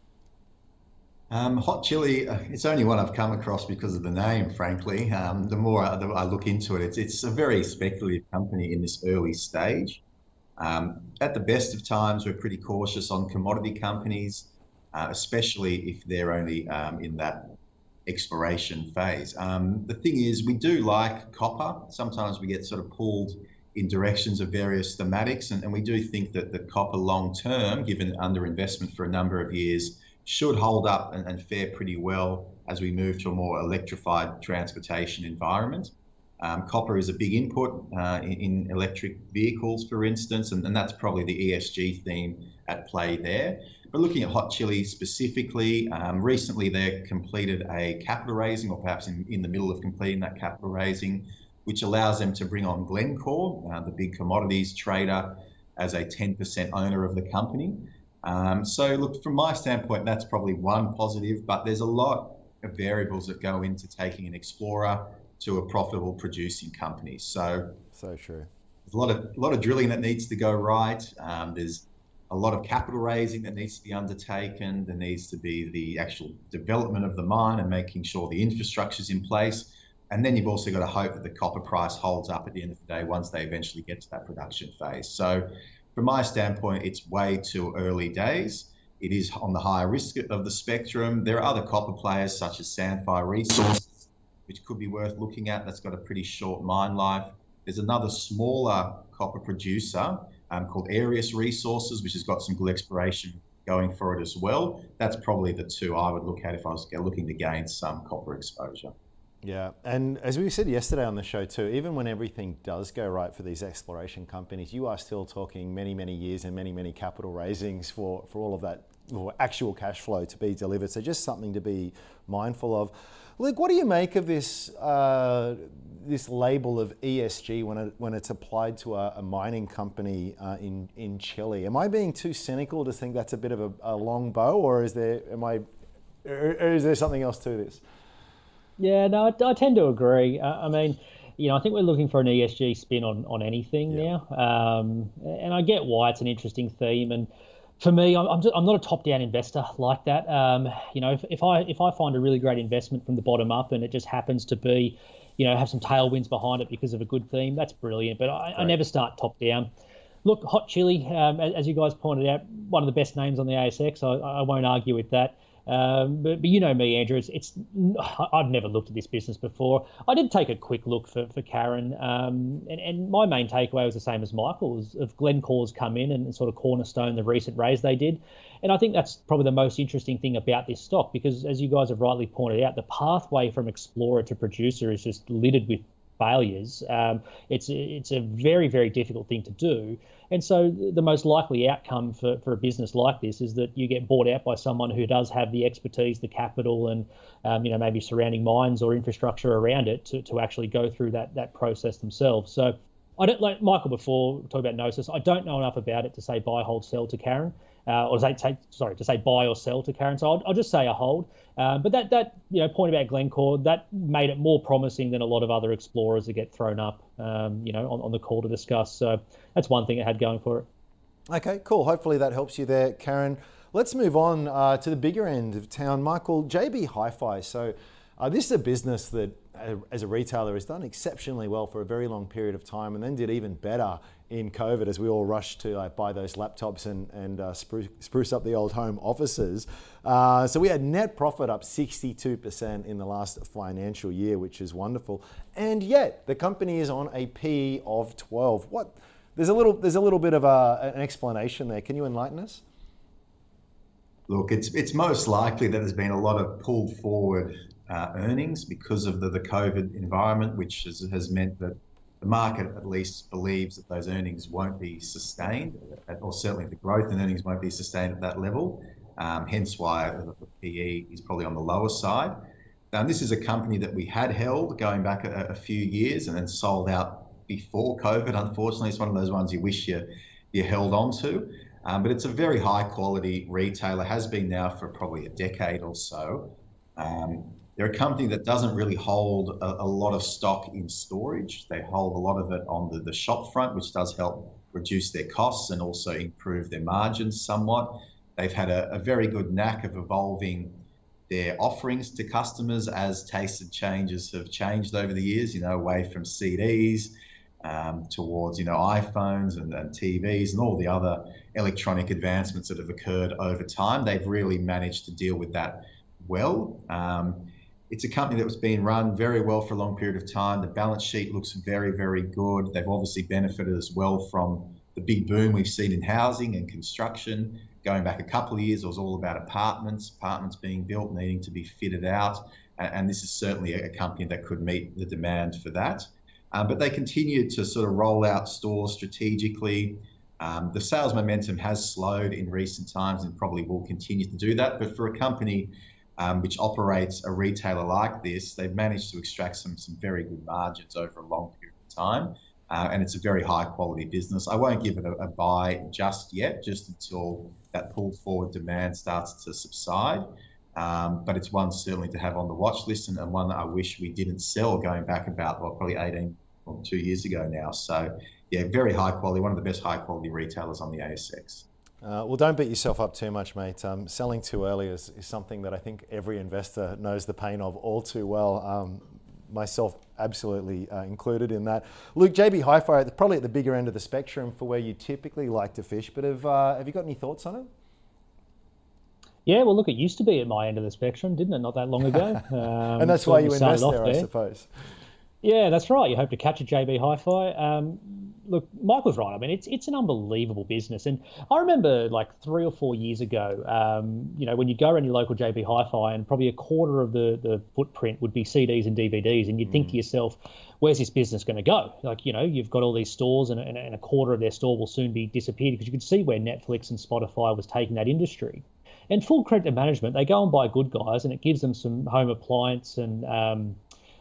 S3: Um, Hot Chili, it's only one I've come across because of the name, frankly. Um, the more I, the, I look into it, it's, it's a very speculative company in this early stage. Um, at the best of times, we're pretty cautious on commodity companies, uh, especially if they're only um, in that exploration phase. Um, the thing is, we do like copper. Sometimes we get sort of pulled in directions of various thematics, and, and we do think that the copper long term, given underinvestment for a number of years, should hold up and, and fare pretty well as we move to a more electrified transportation environment. Um, copper is a big input uh, in, in electric vehicles, for instance, and, and that's probably the E S G theme at play there. But looking at Hot Chili specifically, um, recently they completed a capital raising, or perhaps in, in the middle of completing that capital raising, which allows them to bring on Glencore, uh, the big commodities trader, as a ten percent owner of the company. Um, so look, from my standpoint, that's probably one positive, but there's a lot of variables that go into taking an explorer to a profitable producing company. So,
S2: so true.
S3: There's a lot of a lot of drilling that needs to go right. Um, there's a lot of capital raising that needs to be undertaken. There needs to be the actual development of the mine and making sure the infrastructure is in place. And then you've also got to hope that the copper price holds up at the end of the day once they eventually get to that production phase. So from my standpoint, it's way too early days. It is on the higher risk of the spectrum. There are other copper players such as Sandfire Resources which could be worth looking at. That's got a pretty short mine life. There's another smaller copper producer um, called Arius Resources, which has got some good exploration going for it as well. That's probably the two I would look at if I was looking to gain some copper exposure.
S2: Yeah, and as we said yesterday on the show too, even when everything does go right for these exploration companies, you are still talking many, many years and many, many capital raisings for, for all of that or actual cash flow to be delivered. So just something to be mindful of. Luke, what do you make of this uh, this label of E S G when it, when it's applied to a, a mining company uh, in in Chile? Am I being too cynical to think that's a bit of a, a long bow, or is there am I or is there something else to this?
S4: Yeah, no, I, I tend to agree. I, I mean, you know, I think we're looking for an E S G spin on, on anything yeah. now. Um, and I get why it's an interesting theme. And for me, I'm, I'm, just, I'm not a top-down investor like that. Um, you know, if, if I if I find a really great investment from the bottom up and it just happens to be, you know, have some tailwinds behind it because of a good theme, that's brilliant. But I, I never start top-down. Look, Hot Chili, um, as you guys pointed out, one of the best names on the A S X. I, I won't argue with that. Um, but, but you know me, Andrew, it's, it's I've never looked at this business before. I did take a quick look for, for Karen, um, and, and my main takeaway was the same as Michael's, of Glencore's come in and sort of cornerstone the recent raise they did. And I think that's probably the most interesting thing about this stock, because as you guys have rightly pointed out, the pathway from explorer to producer is just littered with failures. Um, it's, it's a very, very difficult thing to do. And so the most likely outcome for, for a business like this is that you get bought out by someone who does have the expertise, the capital, and um, you know, maybe surrounding mines or infrastructure around it to, to actually go through that that process themselves. So I don't, like Michael before talking about Gnosis, I don't know enough about it to say buy, hold, sell to Karen, uh, or say, take, sorry, to say buy or sell to Karen. So I'll, I'll just say a hold. Um, but that that you know point about Glencore, that made it more promising than a lot of other explorers that get thrown up, um, you know, on, on the call to discuss. So that's one thing it had going for it.
S2: Okay, cool. Hopefully that helps you there, Karen. Let's move on uh, to the bigger end of town, Michael. J B Hi-Fi. So uh, this is a business that, uh, as a retailer, has done exceptionally well for a very long period of time, and then did even better in COVID as we all rushed to like, buy those laptops and, and uh, spruce, spruce up the old home offices. Uh, so we had net profit up sixty-two percent in the last financial year, which is wonderful. And yet the company is on a P E of twelve. What? There's a little, there's a little bit of a, an explanation there. Can you enlighten us?
S3: Look, it's it's most likely that there's been a lot of pulled forward uh, earnings because of the, the COVID environment, which has, has meant that the market at least believes that those earnings won't be sustained, or certainly the growth in earnings won't be sustained at that level. Um, hence why the P E is probably on the lower side. Now, this is a company that we had held going back a, a few years and then sold out before COVID. Unfortunately, it's one of those ones you wish you, you held on to. Um, but it's a very high quality retailer, has been now for probably a decade or so. Um, they're a company that doesn't really hold a, a lot of stock in storage. They hold a lot of it on the, the shop front, which does help reduce their costs and also improve their margins somewhat. They've had a, a very good knack of evolving their offerings to customers as tastes and changes have changed over the years, you know, away from C Ds um, towards, you know, iPhones and, and T Vs and all the other electronic advancements that have occurred over time. They've really managed to deal with that well. Um, it's a company that was being run very well for a long period of time. The balance sheet looks very, very good. They've obviously benefited as well from the big boom we've seen in housing and construction. Going back a couple of years, it was all about apartments, apartments being built, needing to be fitted out. And this is certainly a company that could meet the demand for that. Um, but they continue to sort of roll out stores strategically. Um, the sales momentum has slowed in recent times and probably will continue to do that. But for a company um, which operates a retailer like this, they've managed to extract some, some very good margins over a long period of time. Uh, and it's a very high quality business. I won't give it a, a buy just yet, just until that pull forward demand starts to subside. Um, but it's one certainly to have on the watch list, and, and one that I wish we didn't sell going back about, well, probably eighteen or two years ago now. So yeah, very high quality, one of the best high quality retailers on the A S X. Uh,
S2: well, don't beat yourself up too much, mate. Um, selling too early is, is something that I think every investor knows the pain of all too well. Um, myself absolutely uh, included in that. Luke, J B Hi-Fi, probably at the bigger end of the spectrum for where you typically like to fish, but have, uh, have you got any thoughts on it?
S4: Yeah, well, look, it used to be at my end of the spectrum, didn't it? Not that long ago. Um,
S2: and that's why you invest there,
S4: there,
S2: I suppose.
S4: Yeah, that's right. You hope to catch a J B Hi-Fi. Um, look, Michael's right. I mean, it's it's an unbelievable business. And I remember like three or four years ago, um, you know, when you go around your local J B Hi-Fi and probably a quarter of the, the footprint would be C Ds and D V Ds. And you'd think mm. to yourself, where's this business going to go? Like, you know, you've got all these stores and, and, and a quarter of their store will soon be disappeared, because you could see where Netflix and Spotify was taking that industry. And full credit to management, they go and buy good guys, and it gives them some home appliance and, um,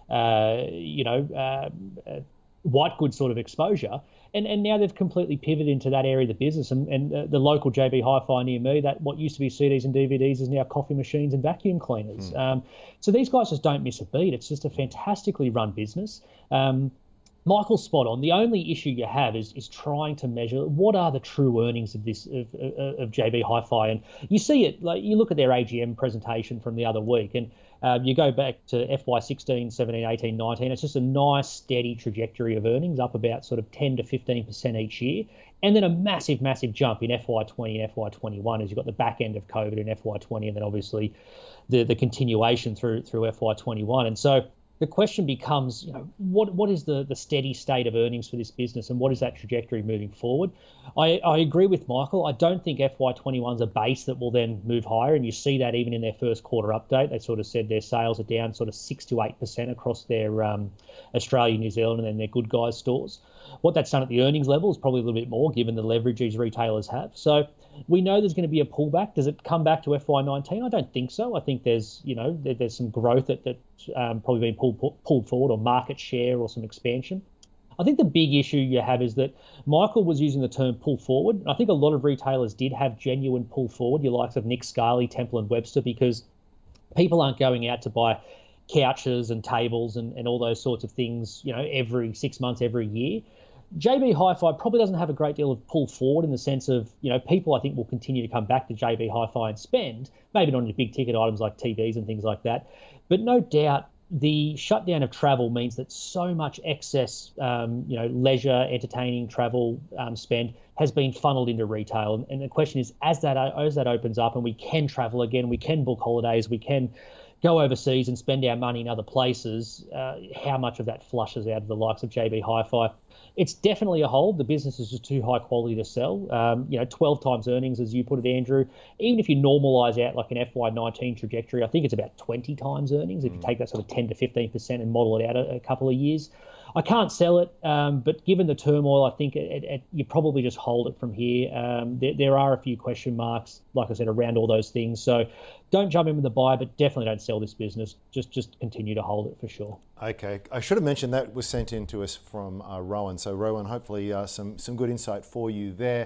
S4: uh, you know, uh, uh, white goods sort of exposure. And and now they've completely pivoted into that area of the business. And, and uh, the local J B Hi-Fi near me, that what used to be C Ds and D V Ds is now coffee machines and vacuum cleaners. Mm. Um, so these guys just don't miss a beat. It's just a fantastically run business. Um, Michael's spot on. The only issue you have is is trying to measure what are the true earnings of this of, of, of J B Hi-Fi, and you see it. Like, you look at their A G M presentation from the other week, and um, you go back to F Y sixteen, seventeen, eighteen, nineteen. It's just a nice steady trajectory of earnings, up about sort of ten to fifteen percent each year, and then a massive, massive jump in F Y twenty and F Y twenty-one as you've got the back end of COVID in F Y twenty, and then obviously the the continuation through through F Y twenty-one, and so. The question becomes, you know, what what is the, the steady state of earnings for this business, and what is that trajectory moving forward? I, I agree with Michael. I don't think F Y twenty-one is a base that will then move higher, and you see that even in their first quarter update. They sort of said their sales are down sort of six to eight percent across their um, Australia, New Zealand, and then their Good Guys stores. What that's done at the earnings level is probably a little bit more, given the leverage these retailers have. So we know there's going to be a pullback. Does it come back to F Y nineteen? I don't think so. I think there's, you know, there, there's some growth that that um, probably been pulled pulled forward, or market share, or some expansion. I think the big issue you have is that Michael was using the term pull forward. I think a lot of retailers did have genuine pull forward, your likes of Nick Scali, Temple and Webster, because people aren't going out to buy couches and tables and, and all those sorts of things, you know, every six months, every year. J B Hi-Fi probably doesn't have a great deal of pull forward, in the sense of, you know, people I think will continue to come back to J B Hi-Fi and spend, maybe not on your big ticket items like T Vs and things like that. But no doubt the shutdown of travel means that so much excess, um, you know, leisure, entertaining, travel um, spend has been funneled into retail. And, and the question is, as that as that opens up and we can travel again, we can book holidays, we can go overseas and spend our money in other places, uh, how much of that flushes out of the likes of J B Hi-Fi? It's definitely a hold. The business is just too high quality to sell. Um, you know, twelve times earnings, as you put it, Andrew. Even if you normalise out like an F Y nineteen trajectory, I think it's about twenty times earnings if you take that sort of ten to fifteen percent and model it out a, a couple of years. I can't sell it, um, but given the turmoil, I think it, it, you probably just hold it from here. Um, there, there are a few question marks, like I said, around all those things. So don't jump in with the buy, but definitely don't sell this business. Just just continue to hold it for sure.
S2: Okay. I should have mentioned that was sent in to us from uh, Rowan. So Rowan, hopefully uh, some, some good insight for you there.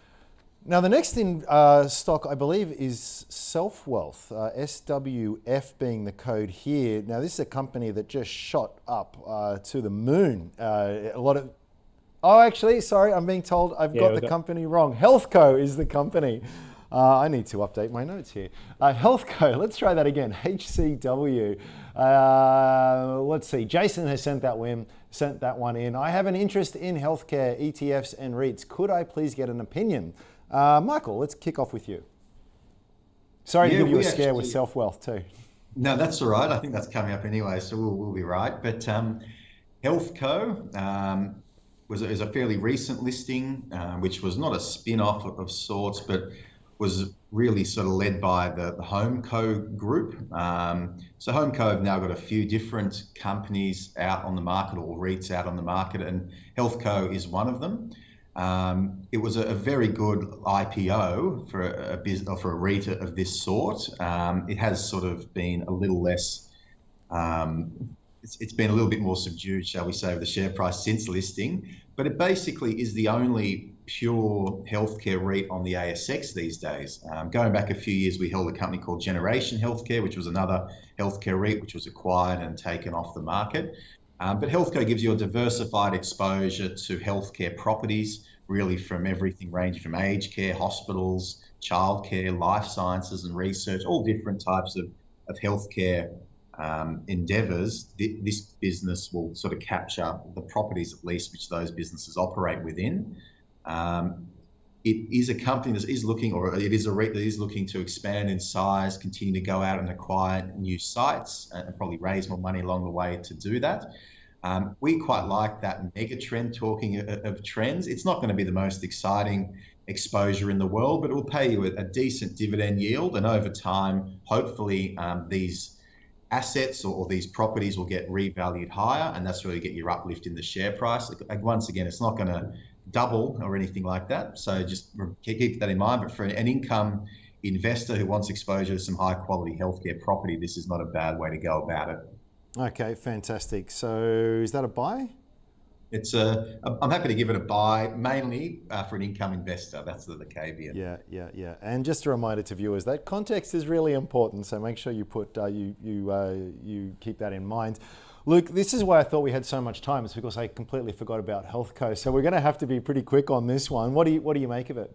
S2: Now, the next in uh, stock, I believe, is Self-Wealth, uh, S W F being the code here. Now, this is a company that just shot up uh, to the moon. Uh, a lot of, oh, actually, sorry, I'm being told I've yeah, got the got... company wrong. HealthCo is the company. Uh, I need to update my notes here. Uh, HealthCo, let's try that again. H C W. Uh, let's see. Jason has sent that one, sent that one in. I have an interest in healthcare, E T Fs and REITs. Could I please get an opinion? Uh, Michael, let's kick off with you. Sorry yeah, to give you a scare actually, with Self-Wealth too.
S3: No, that's all right. I think that's coming up anyway, so we'll, we'll be right. But um, HealthCo um, was a, is a fairly recent listing, uh, which was not a spin-off of, of sorts, but was really sort of led by the, the HomeCo group. Um, so HomeCo have now got a few different companies out on the market, or REITs out on the market, and HealthCo is one of them. Um, it was a, a very good I P O for a, a business, for a REIT of this sort. Um, it has sort of been a little less, um, it's, it's been a little bit more subdued, shall we say, with the share price since listing, but it basically is the only pure healthcare REIT on the A S X these days. Um, going back a few years, we held a company called Generation Healthcare, which was another healthcare REIT, which was acquired and taken off the market. Um, but HealthCo gives you a diversified exposure to healthcare properties, really from everything ranging from aged care, hospitals, childcare, life sciences and research, all different types of, of healthcare um, endeavours. Th- this business will sort of capture the properties, at least, which those businesses operate within. Um, it is a company that is looking, or it is a REIT that is looking to expand in size, continue to go out and acquire new sites, and probably raise more money along the way to do that. Um, we quite like that mega trend. Talking of, of trends, it's not going to be the most exciting exposure in the world, but it will pay you a, a decent dividend yield, and over time, hopefully, um, these assets or, or these properties will get revalued higher, and that's really get your uplift in the share price. Like, once again, it's not going to double or anything like that, so just keep that in mind. But for an income investor who wants exposure to some high quality healthcare property, this is not a bad way to go about it.
S2: Okay, fantastic. So is that a buy?
S3: It's a, I'm happy to give it a buy, mainly uh, for an income investor. That's the, the caveat.
S2: Yeah, yeah, yeah. And just a reminder to viewers that context is really important. So make sure you put uh, you you uh, you keep that in mind. Luke, this is why I thought we had so much time. It's because I completely forgot about Healthco. So we're going to have to be pretty quick on this one. What do you what do you make of it?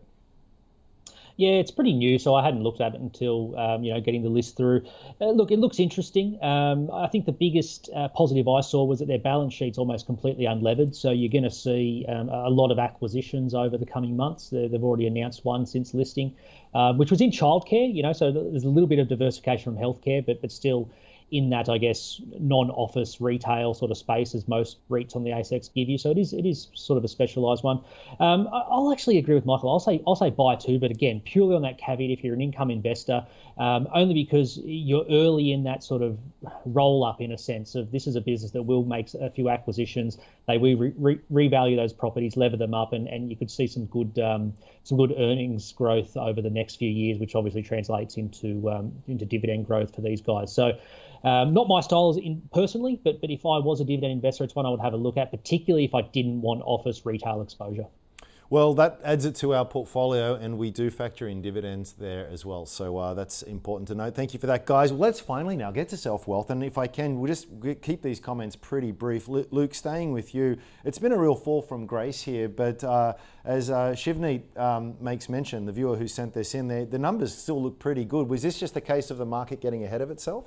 S4: Yeah, it's pretty new, so I hadn't looked at it until um, you know getting the list through. Uh, look, it looks interesting. Um, I think the biggest uh, positive I saw was that their balance sheet's almost completely unlevered, so you're going to see um, a lot of acquisitions over the coming months. They're, they've already announced one since listing, uh, which was in childcare. You know, so there's a little bit of diversification from healthcare, but but still in that, I guess, non-office retail sort of space as most REITs on the A S X give you. So it is it is sort of a specialised one. Um, I'll actually agree with Michael. I'll say I'll say buy too, but again, purely on that caveat if you're an income investor, um, only because you're early in that sort of roll up in a sense of this is a business that will make a few acquisitions. They will re- re- revalue those properties, lever them up, and, and you could see some good um, some good earnings growth over the next few years, which obviously translates into um, into dividend growth for these guys. So. Um, not my style in personally, but but if I was a dividend investor, it's one I would have a look at, particularly if I didn't want office retail exposure.
S2: Well, that adds it to our portfolio, and we do factor in dividends there as well. So uh, that's important to note. Thank you for that, guys. Well, let's finally now get to Self-Wealth. And if I can, we'll just keep these comments pretty brief. Luke, staying with you, it's been a real fall from grace here, but uh, as uh, Shivneet um, makes mention, the viewer who sent this in there, the numbers still look pretty good. Was this just a case of the market getting ahead of itself?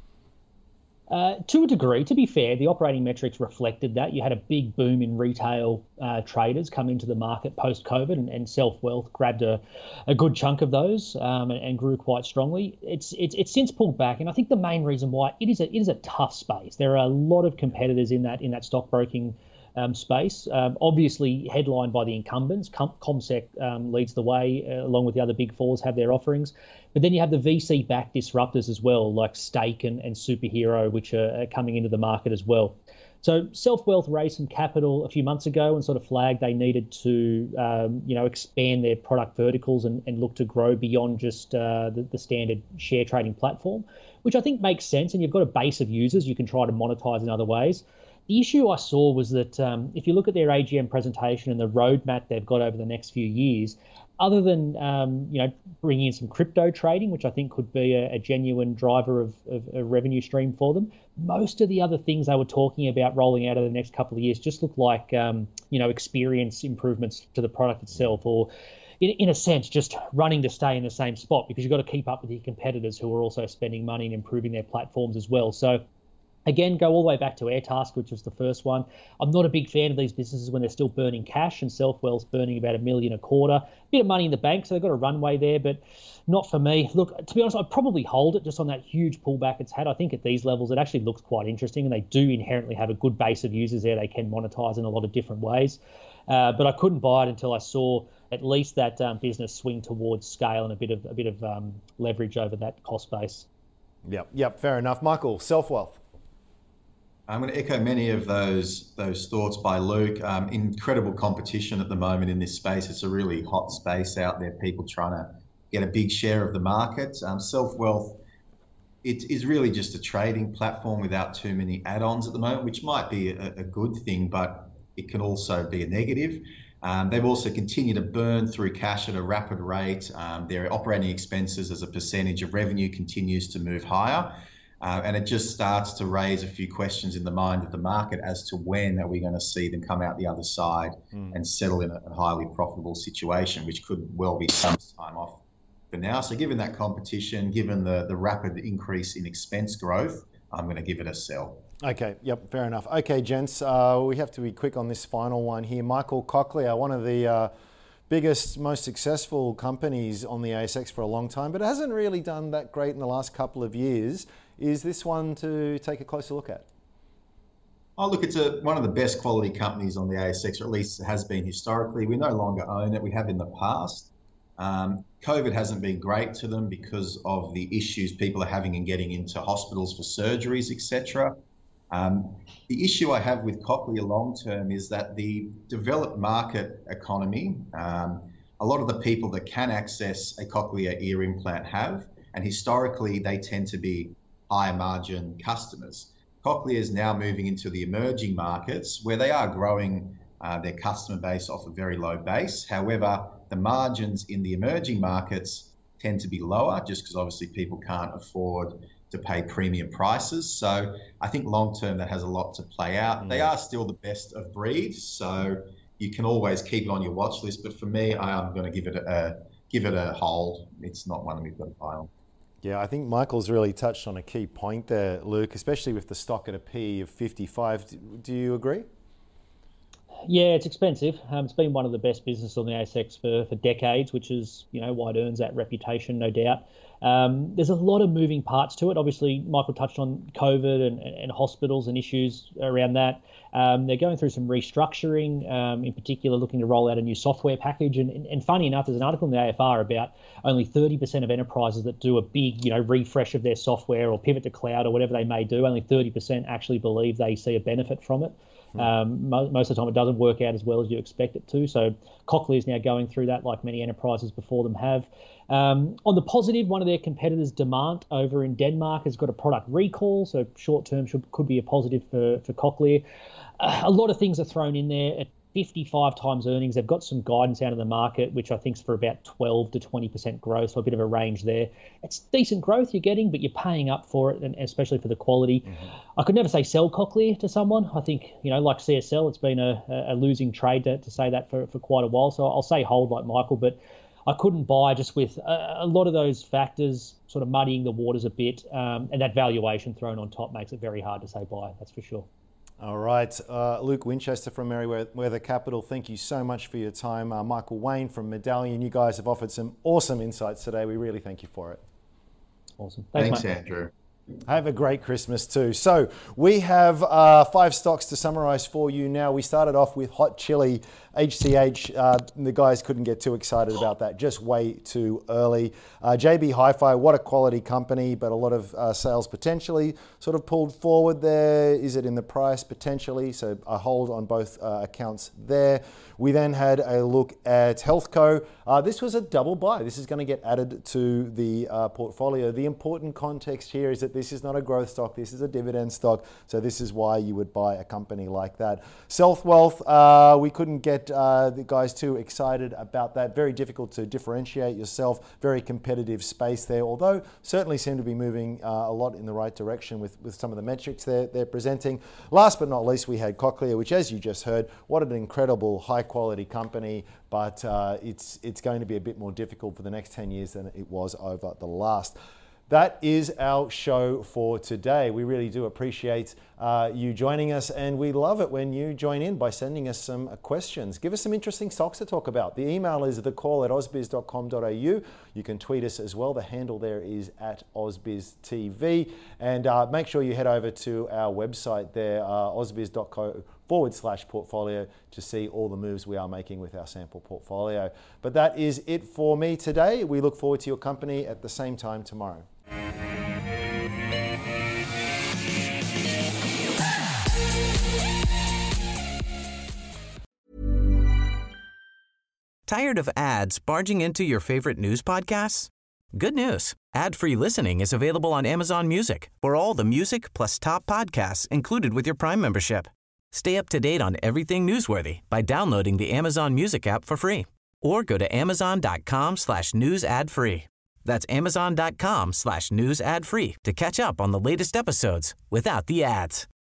S4: Uh, to a degree, to be fair, the operating metrics reflected that. You had a big boom in retail uh, traders come into the market post-COVID, and, and Self-Wealth grabbed a, a good chunk of those um, and, and grew quite strongly. It's, it's it's since pulled back, and I think the main reason why it is a it is a tough space. There are a lot of competitors in that in that stockbroking um, space. Um, obviously, headlined by the incumbents. Com- CommSec um, leads the way, uh, along with the other big fours have their offerings. But then you have the V C-backed disruptors as well, like Stake and, and Superhero, which are, are coming into the market as well. So Self-Wealth raised some capital a few months ago and sort of flagged they needed to, um, you know, expand their product verticals and, and look to grow beyond just uh, the, the standard share trading platform, which I think makes sense. And you've got a base of users you can try to monetize in other ways. The issue I saw was that um, if you look at their A G M presentation and the roadmap they've got over the next few years, other than um, you know bringing in some crypto trading, which I think could be a, a genuine driver of, of a revenue stream for them, most of the other things they were talking about rolling out over the next couple of years just look like um, you know experience improvements to the product itself, or in, in a sense just running to stay in the same spot because you've got to keep up with your competitors who are also spending money and improving their platforms as well. So. Again, go all the way back to Airtasker, which was the first one. I'm not a big fan of these businesses when they're still burning cash, and Self-Wealth's burning about a million a quarter. Bit of money in the bank, so they've got a runway there, but not for me. Look, to be honest, I'd probably hold it just on that huge pullback it's had. I think at these levels, it actually looks quite interesting, and they do inherently have a good base of users there they can monetize in a lot of different ways. Uh, but I couldn't buy it until I saw at least that um, business swing towards scale and a bit of a bit of um, leverage over that cost base.
S2: Yep, yep, fair enough. Michael, Self-Wealth.
S3: I'm going to echo many of those those thoughts by Luke. Um, incredible competition at the moment in this space. It's a really hot space out there, people trying to get a big share of the market. Um, Self-Wealth, it is really just a trading platform without too many add-ons at the moment, which might be a, a good thing, but it can also be a negative. Um, they've also continued to burn through cash at a rapid rate. Um, their operating expenses as a percentage of revenue continues to move higher. Uh, and it just starts to raise a few questions in the mind of the market as to when are we going to see them come out the other side mm. and settle in a, a highly profitable situation, which could well be some time off for now. So given that competition, given the, the rapid increase in expense growth, I'm going to give it a sell.
S2: Okay, yep, fair enough. Okay, gents, uh, we have to be quick on this final one here. Michael Cochlear, one of the uh, biggest, most successful companies on the A S X for a long time, but it hasn't really done that great in the last couple of years. Is this one to take a closer look at?
S3: Oh, look, it's a, one of the best quality companies on the A S X, or at least has been historically. We no longer own it. We have in the past. Um, COVID hasn't been great to them because of the issues people are having in getting into hospitals for surgeries, et cetera. Um, the issue I have with Cochlear long term is that the developed market economy, um, a lot of the people that can access a cochlear ear implant have, and historically they tend to be higher margin customers. Cochlear is now moving into the emerging markets where they are growing uh, their customer base off a very low base. However, the margins in the emerging markets tend to be lower just because obviously people can't afford to pay premium prices. So I think long term that has a lot to play out. Mm. They are still the best of breed, so you can always keep it on your watch list. But for me, I am going to give it a give it a hold. It's not one we've got to buy on.
S2: Yeah, I think Michael's really touched on a key point there, Luke, especially with the stock at a P E of fifty-five. Do you agree?
S4: Yeah, it's expensive. Um, it's been one of the best businesses on the A S X for, for decades, which is, you know, why it earns that reputation, no doubt. Um, there's a lot of moving parts to it. Obviously, Michael touched on COVID and, and hospitals and issues around that. Um, they're going through some restructuring, um, in particular looking to roll out a new software package. And, and, and funny enough, there's an article in the A F R about only thirty percent of enterprises that do a big, you know, refresh of their software or pivot to cloud or whatever they may do, only thirty percent actually believe they see a benefit from it. Um, mo- most of the time it doesn't work out as well as you expect it to. So Cochlear is now going through that like many enterprises before them have. Um, on the positive, one of their competitors, Demant, over in Denmark, has got a product recall. So short term should, could be a positive for, for Cochlear. Uh, a lot of things are thrown in there. At fifty-five times earnings, they've got some guidance out of the market, which I think is for about twelve to twenty percent growth, so a bit of a range there. It's decent growth you're getting, but you're paying up for it, and especially for the quality. Mm-hmm. I could never say sell Cochlear to someone. I think, you know, like C S L, it's been a, a losing trade to, to say that for, for quite a while. So I'll say hold like Michael, but I couldn't buy just with a, a lot of those factors sort of muddying the waters a bit, um, and that valuation thrown on top makes it very hard to say buy, that's for sure.
S2: All right, uh, Luke Winchester from Merryweather Capital, thank you so much for your time. Uh, Michael Wayne from Medallion, you guys have offered some awesome insights today. We really thank you for it.
S4: Awesome. Thanks,
S3: Thanks Andrew.
S2: Have a great Christmas too. So we have uh, five stocks to summarize for you now. We started off with Hot Chili, H C H. Uh, the guys couldn't get too excited about that, just way too early. Uh, J B Hi-Fi, what a quality company, but a lot of uh, sales potentially sort of pulled forward there. Is it in the price? Potentially, so a hold on both uh, accounts there. We then had a look at Healthco. Uh, this was a double buy. This is going to get added to the uh, portfolio. The important context here is that this is not a growth stock. This is a dividend stock. So this is why you would buy a company like that. South Wealth, uh, we couldn't get uh, the guys too excited about that. Very difficult to differentiate yourself. Very competitive space there, although certainly seem to be moving uh, a lot in the right direction with, with some of the metrics they're, they're presenting. Last but not least, we had Cochlear, which, as you just heard, what an incredible high quality company, but uh, it's it's going to be a bit more difficult for the next ten years than it was over the last. That is our show for today. We really do appreciate uh, you joining us, and we love it when you join in by sending us some uh, questions. Give us some interesting stocks to talk about. The email is the call at ausbiz dot com dot a u. You can tweet us as well. The handle there is at ausbiztv. And uh, make sure you head over to our website there, uh, ausbiz dot co forward slash portfolio, to see all the moves we are making with our sample portfolio. But that is it for me today. We look forward to your company at the same time tomorrow.
S6: Tired of ads barging into your favorite news podcasts? Good news. Ad-free listening is available on Amazon Music for all the music plus top podcasts included with your Prime membership. Stay up to date on everything newsworthy by downloading the Amazon Music app for free or go to amazon.com slash news ad free. That's amazon.com slash news ad free to catch up on the latest episodes without the ads.